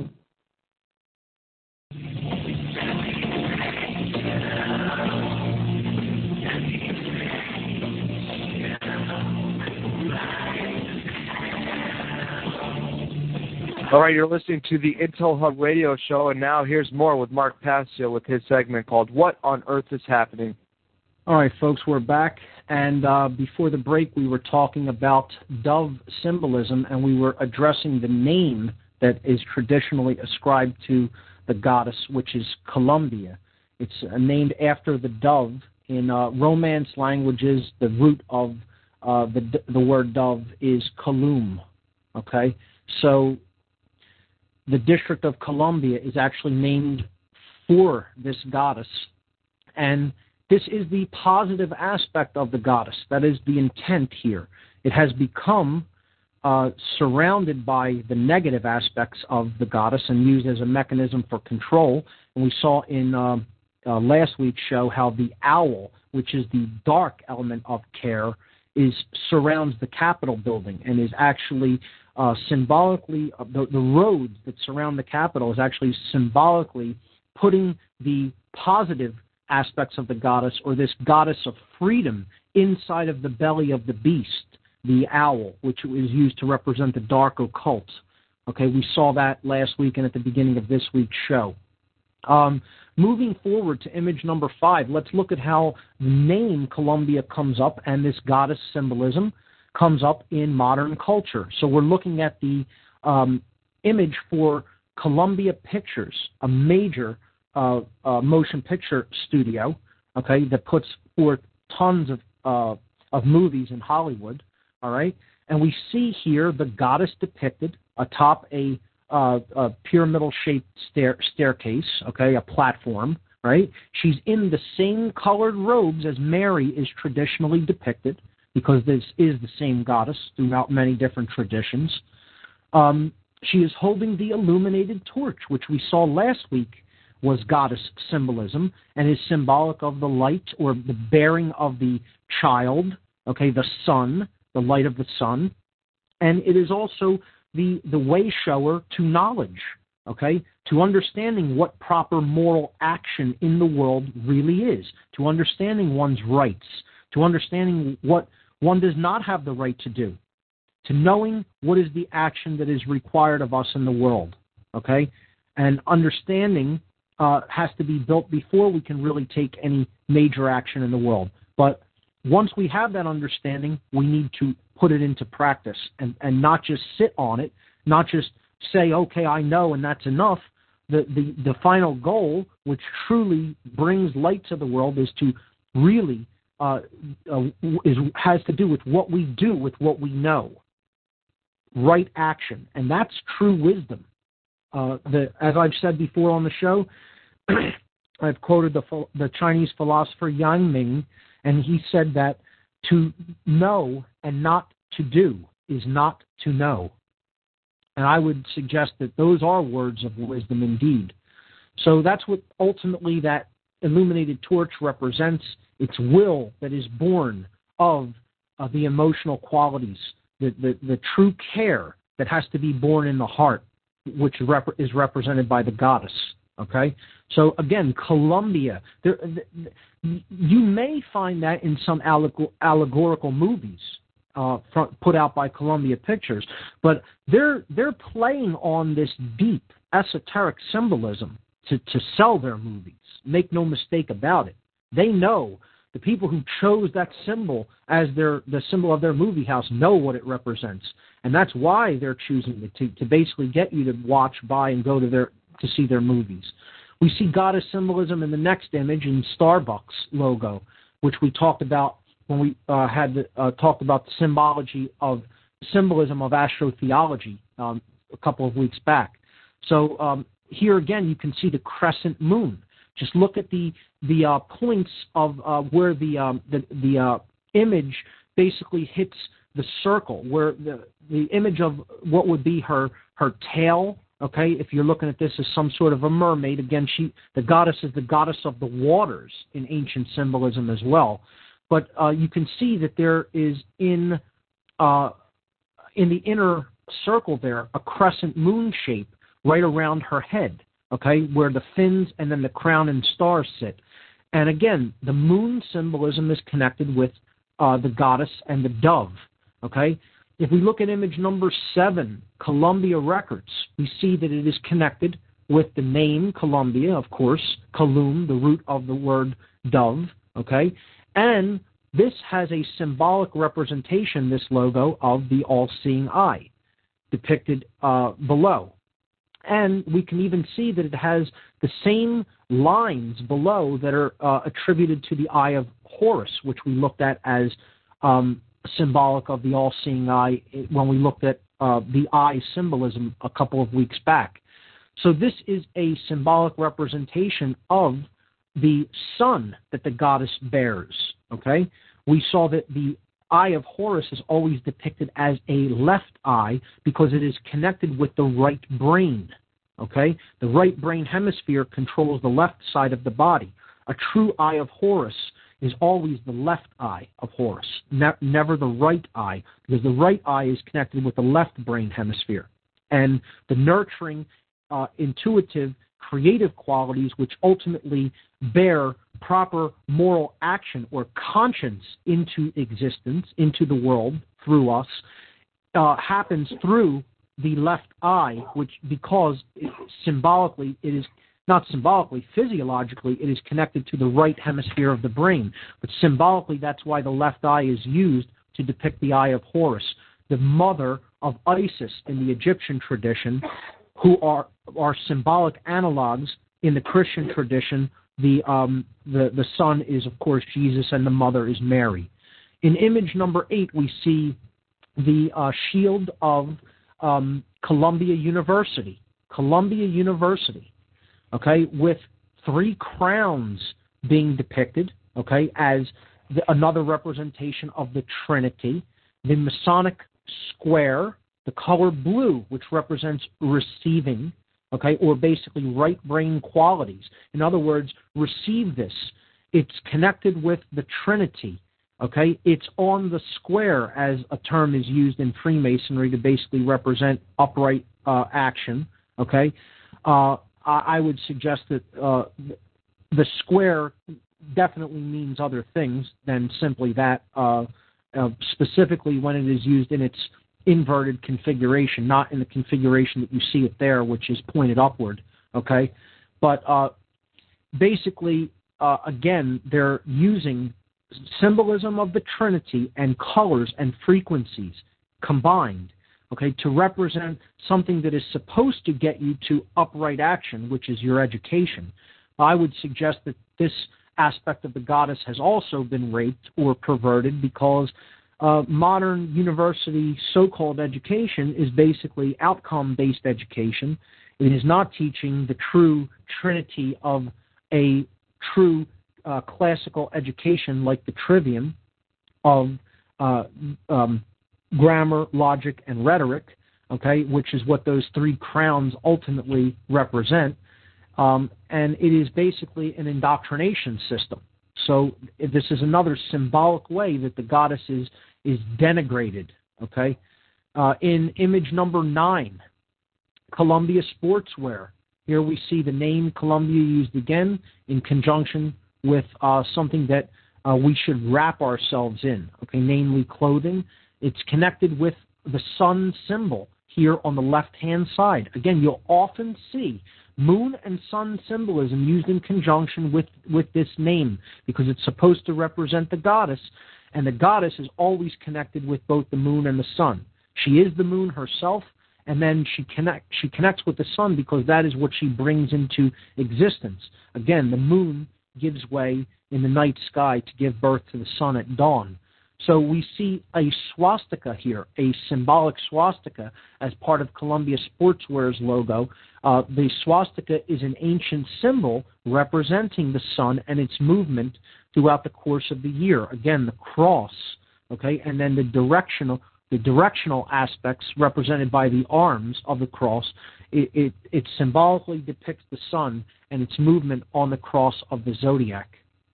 All right, you're listening to the Intel Hub Radio Show, and now here's more with Mark Passio with his segment called What on Earth is Happening? All right, folks, we're back. And uh, before the break, we were talking about dove symbolism, and we were addressing the name that is traditionally ascribed to the goddess, which is Columbia. It's uh, named after the dove. In uh, Romance languages, the root of uh, the the word dove is Kalum. Okay, so the District of Columbia is actually named for this goddess, and this is the positive aspect of the goddess. That is the intent here. It has become uh, surrounded by the negative aspects of the goddess and used as a mechanism for control. And we saw in uh, uh, last week's show how the owl, which is the dark element of care, is surrounds the Capitol building and is actually uh, symbolically, uh, the, the roads that surround the Capitol is actually symbolically putting the positive aspects of the goddess, or this goddess of freedom, inside of the belly of the beast, the owl, which is used to represent the dark occult. Okay, we saw that last week and at the beginning of this week's show. Um, moving forward to image number five, let's look at how the name Columbia comes up and this goddess symbolism comes up in modern culture. So we're looking at the um, image for Columbia Pictures, a major uh, uh, motion picture studio, okay, that puts forth tons of uh, of movies in Hollywood, all right? And we see here the goddess depicted atop a, uh, a pyramidal-shaped stair- staircase, okay, a platform, right? She's in the same colored robes as Mary is traditionally depicted, because this is the same goddess throughout many different traditions. Um, she is holding the illuminated torch, which we saw last week was goddess symbolism and is symbolic of the light or the bearing of the child, okay, the sun, the light of the sun. And it is also the, the way shower to knowledge, okay, to understanding what proper moral action in the world really is, to understanding one's rights, to understanding what one does not have the right to do, to knowing what is the action that is required of us in the world, okay? And understanding uh, has to be built before we can really take any major action in the world. But once we have that understanding, we need to put it into practice and, and not just sit on it, not just say, okay, I know and that's enough. The, the, the final goal, which truly brings light to the world, is to really Uh, uh, is, has to do with what we do with what we know. Right action. And that's true wisdom. Uh, the, as I've said before on the show, I've quoted the, the Chinese philosopher Yang Ming, and he said that to know and not to do is not to know. And I would suggest that those are words of wisdom indeed. So that's what ultimately that illuminated torch represents. It's will that is born of uh, the emotional qualities, the, the, the true care that has to be born in the heart, which rep- is represented by the goddess. Okay? So again, Columbia. There, th- you may find that in some allegor- allegorical movies uh, front, put out by Columbia Pictures, but they're they're playing on this deep esoteric symbolism to, to sell their movies. Make no mistake about it. They know, the people who chose that symbol as their the symbol of their movie house know what it represents. And that's why they're choosing it, to, to basically get you to watch, buy, and go to their to see their movies. We see goddess symbolism in the next image in Starbucks logo, which we talked about when we uh, had the, uh, talked about the symbology of symbolism of astrotheology um, a couple of weeks back. So um, here again, you can see the crescent moon. Just look at the the uh, points of uh, where the um, the, the uh, image basically hits the circle, where the the image of what would be her her tail. Okay, if you're looking at this as some sort of a mermaid, again, she the goddess is the goddess of the waters in ancient symbolism as well. But uh, you can see that there is in uh, in the inner circle there a crescent moon shape right around her head. Okay, where the fins and then the crown and stars sit. And again, the moon symbolism is connected with uh, the goddess and the dove. Okay, if we look at image number seven, Columbia Records, we see that it is connected with the name Columbia, of course, Kalum, the root of the word dove. Okay, and this has a symbolic representation, this logo, of the all-seeing eye, depicted uh, below. And we can even see that it has the same lines below that are uh, attributed to the Eye of Horus, which we looked at as um, symbolic of the all-seeing eye when we looked at uh, the eye symbolism a couple of weeks back. So this is a symbolic representation of the sun that the goddess bears. Okay, we saw that the Eye of Horus is always depicted as a left eye because it is connected with the right brain. Okay? The right brain hemisphere controls the left side of the body. A true Eye of Horus is always the left eye of Horus, ne- never the right eye, because the right eye is connected with the left brain hemisphere. And the nurturing, uh, intuitive, creative qualities which ultimately bear proper moral action or conscience into existence, into the world through us, uh, happens through the left eye, which because it, symbolically it is not symbolically, physiologically, it is connected to the right hemisphere of the brain. But symbolically, that's why the left eye is used to depict the Eye of Horus, the mother of Isis in the Egyptian tradition, who are are symbolic analogs in the Christian tradition. The um the the son is of course Jesus and the mother is Mary. In image number eight, we see the uh, shield of um, Columbia University. Columbia University, okay, with three crowns being depicted, okay, as the, another representation of the Trinity, the Masonic square, the color blue, which represents receiving, okay, or basically right brain qualities. In other words, receive this. It's connected with the Trinity, okay? It's on the square, as a term is used in Freemasonry to basically represent upright uh, action, okay? Uh, I, I would suggest that uh, the square definitely means other things than simply that, uh, uh, specifically when it is used in its inverted configuration, not in the configuration that you see it there, which is pointed upward, okay? But uh, basically, uh, again, they're using symbolism of the Trinity and colors and frequencies combined, okay, to represent something that is supposed to get you to upright action, which is your education. I would suggest that this aspect of the goddess has also been raped or perverted because Uh, modern university so-called education is basically outcome-based education. It is not teaching the true trinity of a true uh, classical education like the trivium of uh, um, grammar, logic, and rhetoric, okay, which is what those three crowns ultimately represent. Um, and it is basically an indoctrination system. So this is another symbolic way that the goddess is is denigrated, okay? Uh, in image number nine, Columbia Sportswear. Here we see the name Columbia used again in conjunction with uh, something that uh, we should wrap ourselves in, okay, namely clothing. It's connected with the sun symbol here on the left-hand side. Again, you'll often see moon and sun symbolism used in conjunction with, with this name because it's supposed to represent the goddess, and the goddess is always connected with both the moon and the sun. She is the moon herself, and then she connect, she connects with the sun because that is what she brings into existence. Again, the moon gives way in the night sky to give birth to the sun at dawn. So we see a swastika here, a symbolic swastika as part of Columbia Sportswear's logo. Uh, the swastika is an ancient symbol representing the sun and its movement throughout the course of the year. Again, the cross, okay, and then the directional the directional aspects represented by the arms of the cross. It, it, it symbolically depicts the sun and its movement on the cross of the zodiac.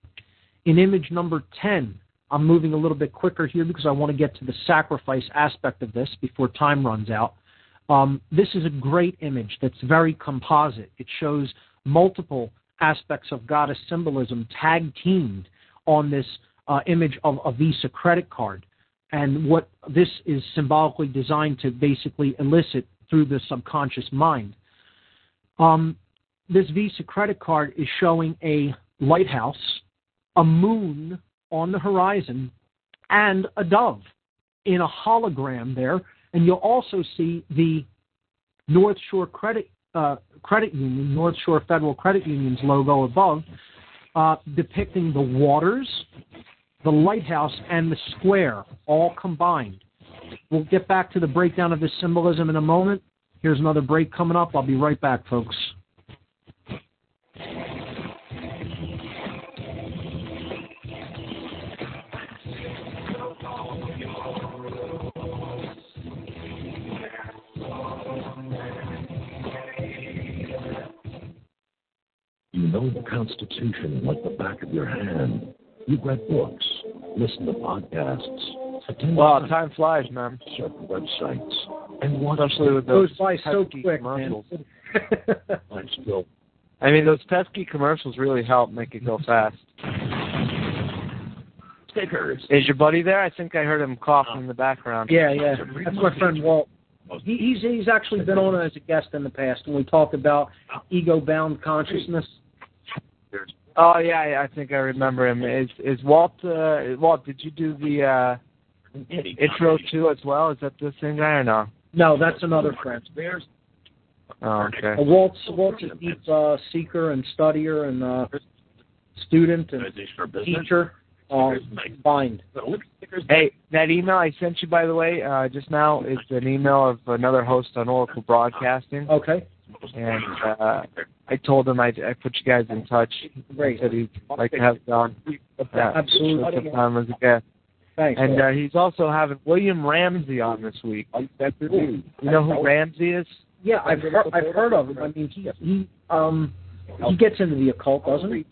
In image number ten, I'm moving a little bit quicker here because I want to get to the sacrifice aspect of this before time runs out. Um, this is a great image that's very composite. It shows multiple aspects of goddess symbolism tag-teamed on this uh, image of a Visa credit card. And what this is symbolically designed to basically elicit through the subconscious mind. Um, this Visa credit card is showing a lighthouse, a moon on the horizon, and a dove in a hologram there. And you'll also see the North Shore Credit uh, Credit Union, North Shore Federal Credit Union's logo above, uh, depicting the waters, the lighthouse, and the square, all combined. We'll get back to the breakdown of this symbolism in a moment. Here's another break coming up. I'll be right back, folks. You know the Constitution like the back of your hand. You've read books, listen to podcasts, attend wow, time flies, man. Certain websites, and watch especially with those goes by so quick, commercials. I'm still. I mean, those pesky commercials really help make it go fast. Stickers. Is your buddy there? I think I heard him coughing in the background. Yeah, yeah. That's my friend Walt. He, he's he's actually been on as a guest in the past when we talked about ego-bound consciousness. Oh yeah, yeah, I think I remember him. Is is Walt? Uh, Walt, did you do the uh, intro too as well? Is that the same guy or no? No, that's another friend. Oh, okay. Uh, Walt's Walt's a deep uh, seeker and studier and uh, student and teacher. uh, bind. Hey, that email I sent you, by the way, uh, just now is an email of another host on Oracle Broadcasting. Okay. And uh, I told him I'd, I'd put you guys in touch. Great. He said he'd like to have Don. Uh, Absolutely. Sometime as a guest. Thanks. And uh, he's also having William Ramsey on this week. You know who Ramsey is? Yeah, I've heard, I've heard of him. I mean, he he um he gets into the occult, doesn't he?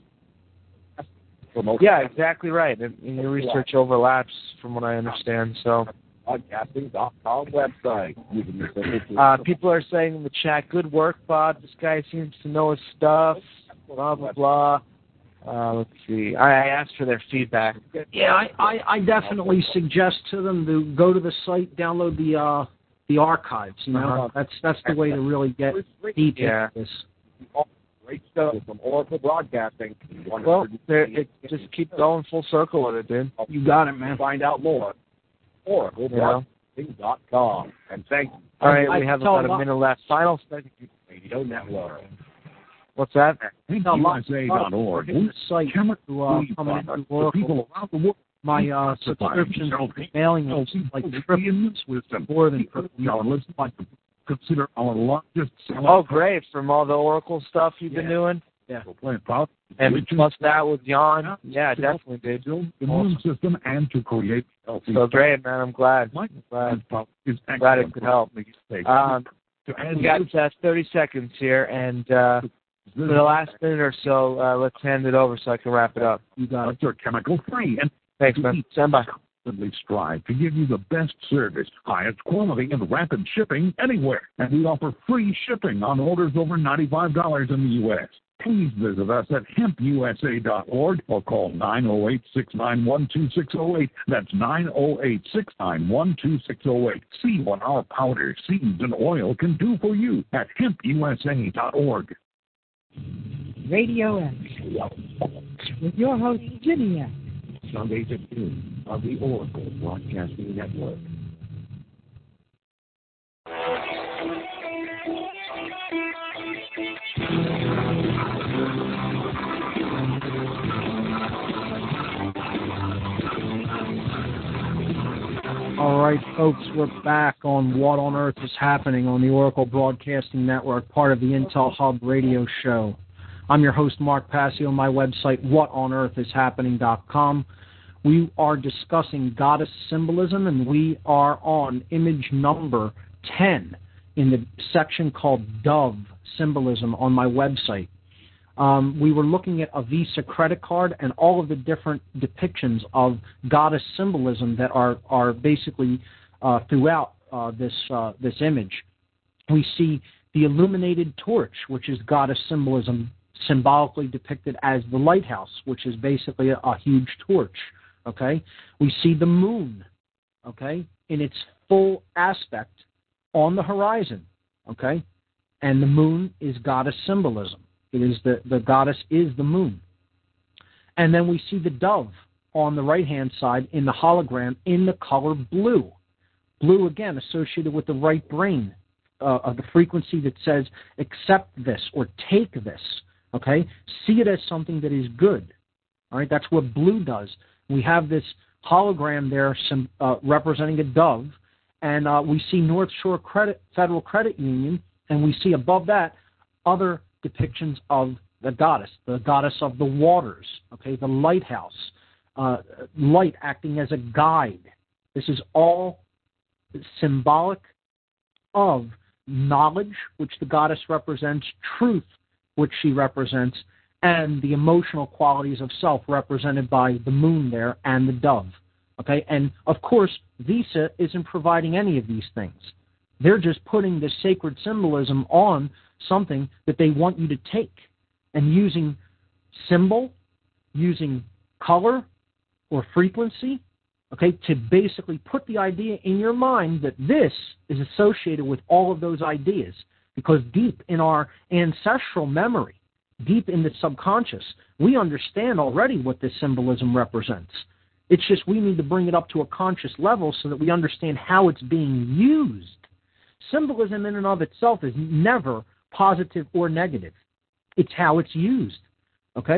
Yeah, exactly right. And, and your research overlaps, from what I understand. So, Podcasting dot com website. uh, people are saying in the chat, "Good work, Bob. This guy seems to know his stuff." Blah blah blah. Uh, let's see. I, I asked for their feedback. Yeah, I, I, I definitely suggest to them to go to the site, download the uh, the archives. You know, Uh-huh. that's that's the way to really get deep Yeah. into this. Great stuff from Oracle Broadcasting. Well, there- it just keep going full circle with it, dude. You got it, man. Find out more. Oracle Broadcasting dot com. And thank you. All right, I we have tell about a lot- minute left. Final segment. Radio Network. What's that? U S A dot org. The site to uh, coming into Oracle. People around the world. My uh, subscription mailing is like trillions with more than Let's like to consider our largest. Oh, great! From all the Oracle stuff you've been doing. Yeah. And plus that with Jan. Yeah, definitely, dude. The immune system and to create healthy. So great, man. I'm glad. I'm glad. I'm glad it could help. Um, we got uh, thirty seconds here, and uh, for the last minute or so, uh, let's hand it over so I can wrap it up. You got it. You're chemical free and thanks, man. Stand by. constantly strive to give you the best service, highest quality, and rapid shipping anywhere. And we offer free shipping on orders over ninety-five dollars in the U S Please visit us at hemp U S A dot org or call nine oh eight, six nine one, two six oh eight. That's nine oh eight, six nine one, two six oh eight. See what our powder, seeds, and oil can do for you at hemp U S A dot org. Radio X with your host, Jimmy X. Sundays at noon on the Oracle Broadcasting Network. All right, folks, we're back on What on Earth is Happening on the Oracle Broadcasting Network, part of the Intel Hub radio show. I'm your host, Mark Passio, my website, what on earth is happening dot com. We are discussing goddess symbolism, and we are on image number ten in the section called Dove Symbolism on my website. Um, we were looking at a Visa credit card and all of the different depictions of goddess symbolism that are are basically uh, throughout uh, this uh, this image. We see the illuminated torch, which is goddess symbolism, symbolically depicted as the lighthouse, which is basically a, a huge torch. Okay, we see the moon, okay, in its full aspect on the horizon. Okay, and the moon is goddess symbolism. It is the, the goddess is the moon. And then we see the dove on the right-hand side in the hologram in the color blue. Blue, again, associated with the right brain, uh, of the frequency that says, accept this or take this, okay? See it as something that is good, all right? That's what blue does. We have this hologram there some, uh, representing a dove, and uh, we see North Shore Credit Federal Credit Union, and we see above that other depictions of the goddess, the goddess of the waters, okay, the lighthouse, uh, light acting as a guide. This is all symbolic of knowledge, which the goddess represents, truth, which she represents, and the emotional qualities of self represented by the moon there and the dove. Okay, and of course, Visa isn't providing any of these things. They're just putting the sacred symbolism on something that they want you to take, and using symbol, using color or frequency, okay, to basically put the idea in your mind that this is associated with all of those ideas, because deep in our ancestral memory, deep in the subconscious, we understand already what this symbolism represents. It's just we need to bring it up to a conscious level so that we understand how it's being used. Symbolism in and of itself is never positive or negative. It's how it's used, okay?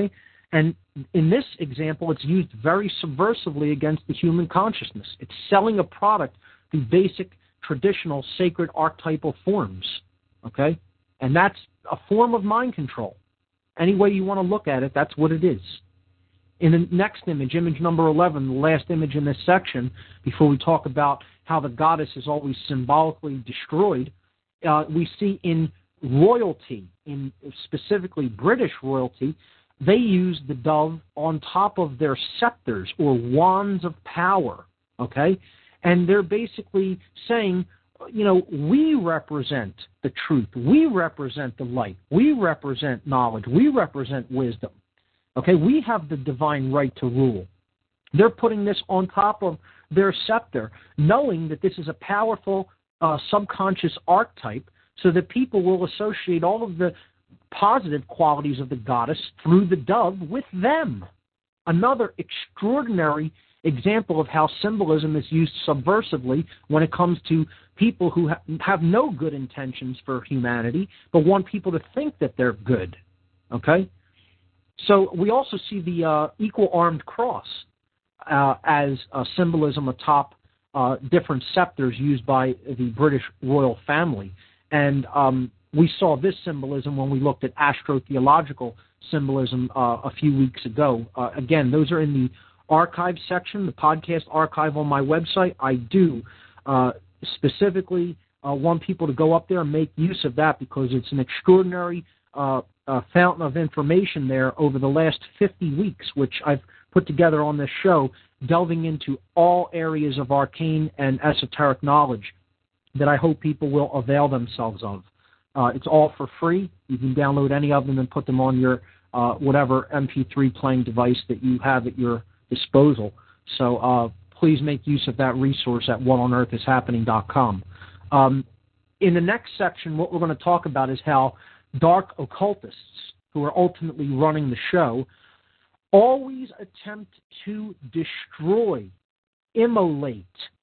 And in this example, it's used very subversively against the human consciousness. It's selling a product through basic, traditional, sacred archetypal forms, okay? And that's a form of mind control. Any way you want to look at it, that's what it is. In the next image, image number eleven, the last image in this section, before we talk about how the goddess is always symbolically destroyed, uh, we see in royalty, in specifically British royalty, they use the dove on top of their scepters or wands of power, okay? And they're basically saying, you know, we represent the truth. We represent the light. We represent knowledge. We represent wisdom. Okay, we have the divine right to rule. They're putting this on top of their scepter, knowing that this is a powerful uh, subconscious archetype, so that people will associate all of the positive qualities of the goddess through the dove with them. Another extraordinary example of how symbolism is used subversively when it comes to people who ha- have no good intentions for humanity, but want people to think that they're good. Okay? So we also see the uh, equal armed cross uh, as a symbolism atop uh, different scepters used by the British royal family. And um, we saw this symbolism when we looked at astrotheological symbolism uh, a few weeks ago. Uh, again, those are in the archive section, the podcast archive on my website. I do uh, specifically uh, want people to go up there and make use of that, because it's an extraordinary uh, uh, fountain of information there over the last fifty weeks, which I've put together on this show, delving into all areas of arcane and esoteric knowledge that I hope people will avail themselves of. Uh, it's all for free. You can download any of them and put them on your uh, whatever M P three playing device that you have at your disposal. So uh, please make use of that resource at what on earth is happening dot com. Um, in the next section, what we're going to talk about is how dark occultists, who are ultimately running the show, always attempt to destroy, immolate,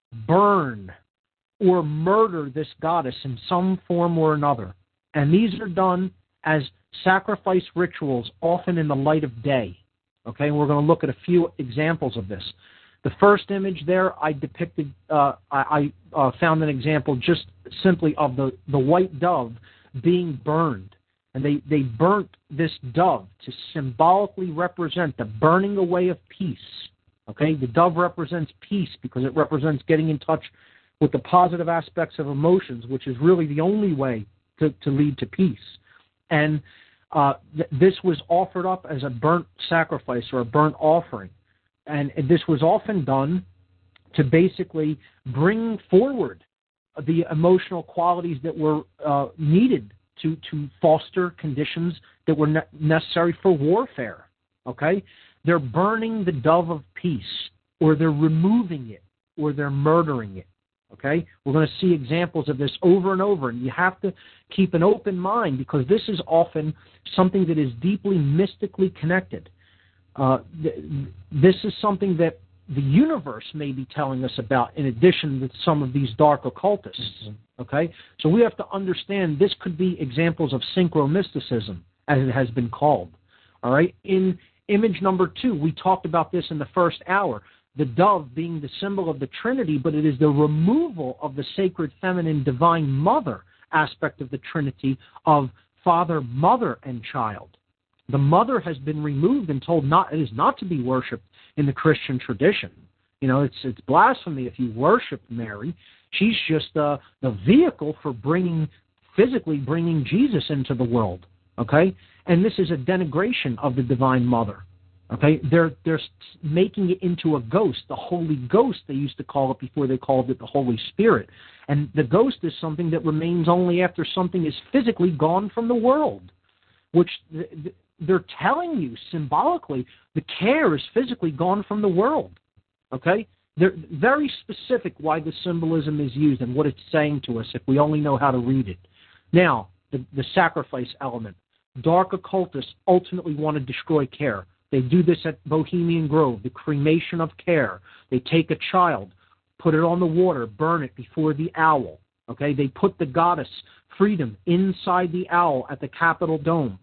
burn, or murder this goddess in some form or another. And these are done as sacrifice rituals, often in the light of day. Okay, and we're going to look at a few examples of this. The first image there, I depicted, uh, I, I uh, found an example just simply of the, the white dove being burned. And they, they burnt this dove to symbolically represent the burning away of peace. Okay, the dove represents peace because it represents getting in touch with the positive aspects of emotions, which is really the only way to, to lead to peace. And uh, th- this was offered up as a burnt sacrifice or a burnt offering. And this was often done to basically bring forward the emotional qualities that were uh, needed to, to foster conditions that were ne- necessary for warfare. Okay? They're burning the dove of peace, or they're removing it, or they're murdering it. Okay? We're going to see examples of this over and over, and you have to keep an open mind, because this is often something that is deeply mystically connected. Uh, th- this is something that the universe may be telling us about, in addition to some of these dark occultists. Mm-hmm. Okay? So we have to understand this could be examples of synchromysticism, as it has been called. All right? In image number two, we talked about this in the first hour. The dove being the symbol of the Trinity, but it is the removal of the sacred feminine divine mother aspect of the Trinity of Father, Mother, and Child. The mother has been removed and told not it is not to be worshipped in the Christian tradition. You know, it's it's blasphemy if you worship Mary. She's just uh, the vehicle for bringing, physically bringing Jesus into the world. Okay, and this is a denigration of the divine mother. Okay, they're they're making it into a ghost, the Holy Ghost they used to call it before they called it the Holy Spirit. And the ghost is something that remains only after something is physically gone from the world, which they're telling you symbolically the care is physically gone from the world. Okay, they're very specific why the symbolism is used and what it's saying to us if we only know how to read it. Now, the, the sacrifice element. Dark occultists ultimately want to destroy care. They do this at Bohemian Grove, the cremation of care. They take a child, put it on the water, burn it before the owl. Okay, they put the goddess Freedom inside the owl at the Capitol Dome.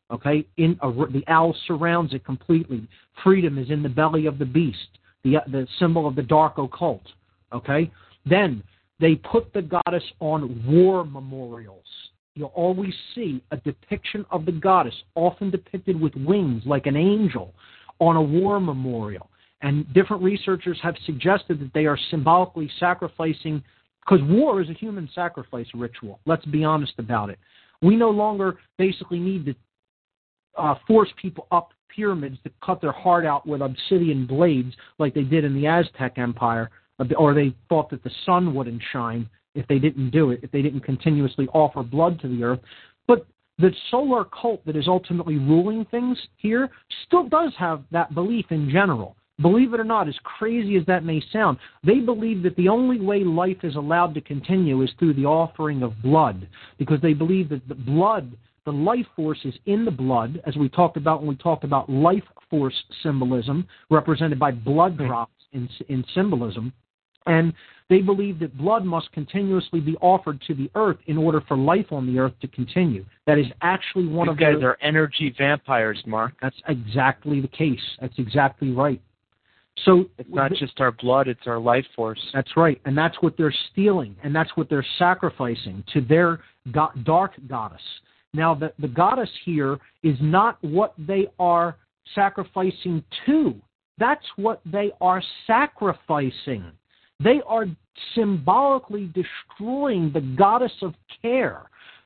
Okay, in a, the owl surrounds it completely. Freedom is in the belly of the beast, the the symbol of the dark occult. Okay, then they put the goddess on war memorials. You'll always see a depiction of the goddess, often depicted with wings like an angel, on a war memorial. And different researchers have suggested that they are symbolically sacrificing, because war is a human sacrifice ritual. Let's be honest about it. We no longer basically need to uh, force people up pyramids to cut their heart out with obsidian blades like they did in the Aztec Empire, or they thought that the sun wouldn't shine if they didn't do it, if they didn't continuously offer blood to the earth. But the solar cult that is ultimately ruling things here still does have that belief in general. Believe it or not, as crazy as that may sound, they believe that the only way life is allowed to continue is through the offering of blood, because they believe that the blood, the life force is in the blood, as we talked about when we talked about life force symbolism, represented by blood drops in, in symbolism. And they believe that blood must continuously be offered to the earth in order for life on the earth to continue. That is actually one you of guys their... are energy vampires, Mark. That's exactly the case. That's exactly right. So it's not th- just our blood, it's our life force. That's right, and that's what they're stealing, and that's what they're sacrificing to their go- dark goddess. Now, the, the goddess here is not what they are sacrificing to. That's what they are sacrificing. They are symbolically destroying the goddess of care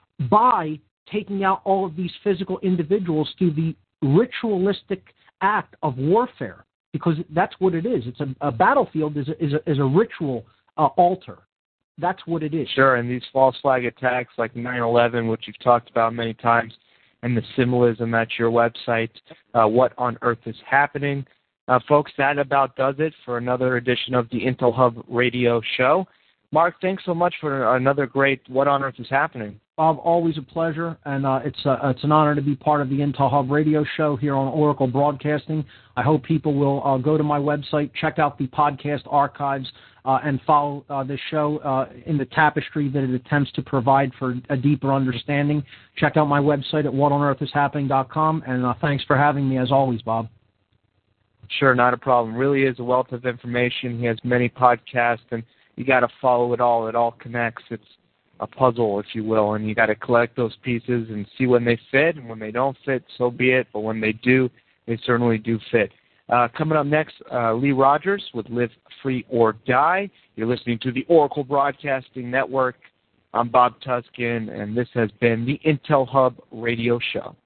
by taking out all of these physical individuals through the ritualistic act of warfare, because that's what it is. It's a, a battlefield is a, is a, is a ritual uh, altar. That's what it is. Sure, and these false flag attacks like nine eleven, which you've talked about many times, and the symbolism at your website, uh, What on Earth is Happening. Uh, folks, that about does it for another edition of the Intel Hub Radio Show. Mark, thanks so much for another great What on Earth is Happening. Bob, always a pleasure, and uh, it's uh, it's an honor to be part of the Intel Hub Radio Show here on Oracle Broadcasting. I hope people will uh, go to my website, check out the podcast archives, uh, and follow uh, this show uh, in the tapestry that it attempts to provide for a deeper understanding. Check out my website at what on earth is happening dot com, and uh, thanks for having me as always, Bob. Sure, not a problem. Really is a wealth of information. He has many podcasts, and you got to follow it all. It all connects. It's a puzzle, if you will, and you got to collect those pieces and see when they fit, and when they don't fit, so be it. But when they do, they certainly do fit. Uh, coming up next, uh, Lee Rogers with Live Free or Die. You're listening to the Oracle Broadcasting Network. I'm Bob Tuskin, and this has been the Intel Hub Radio Show.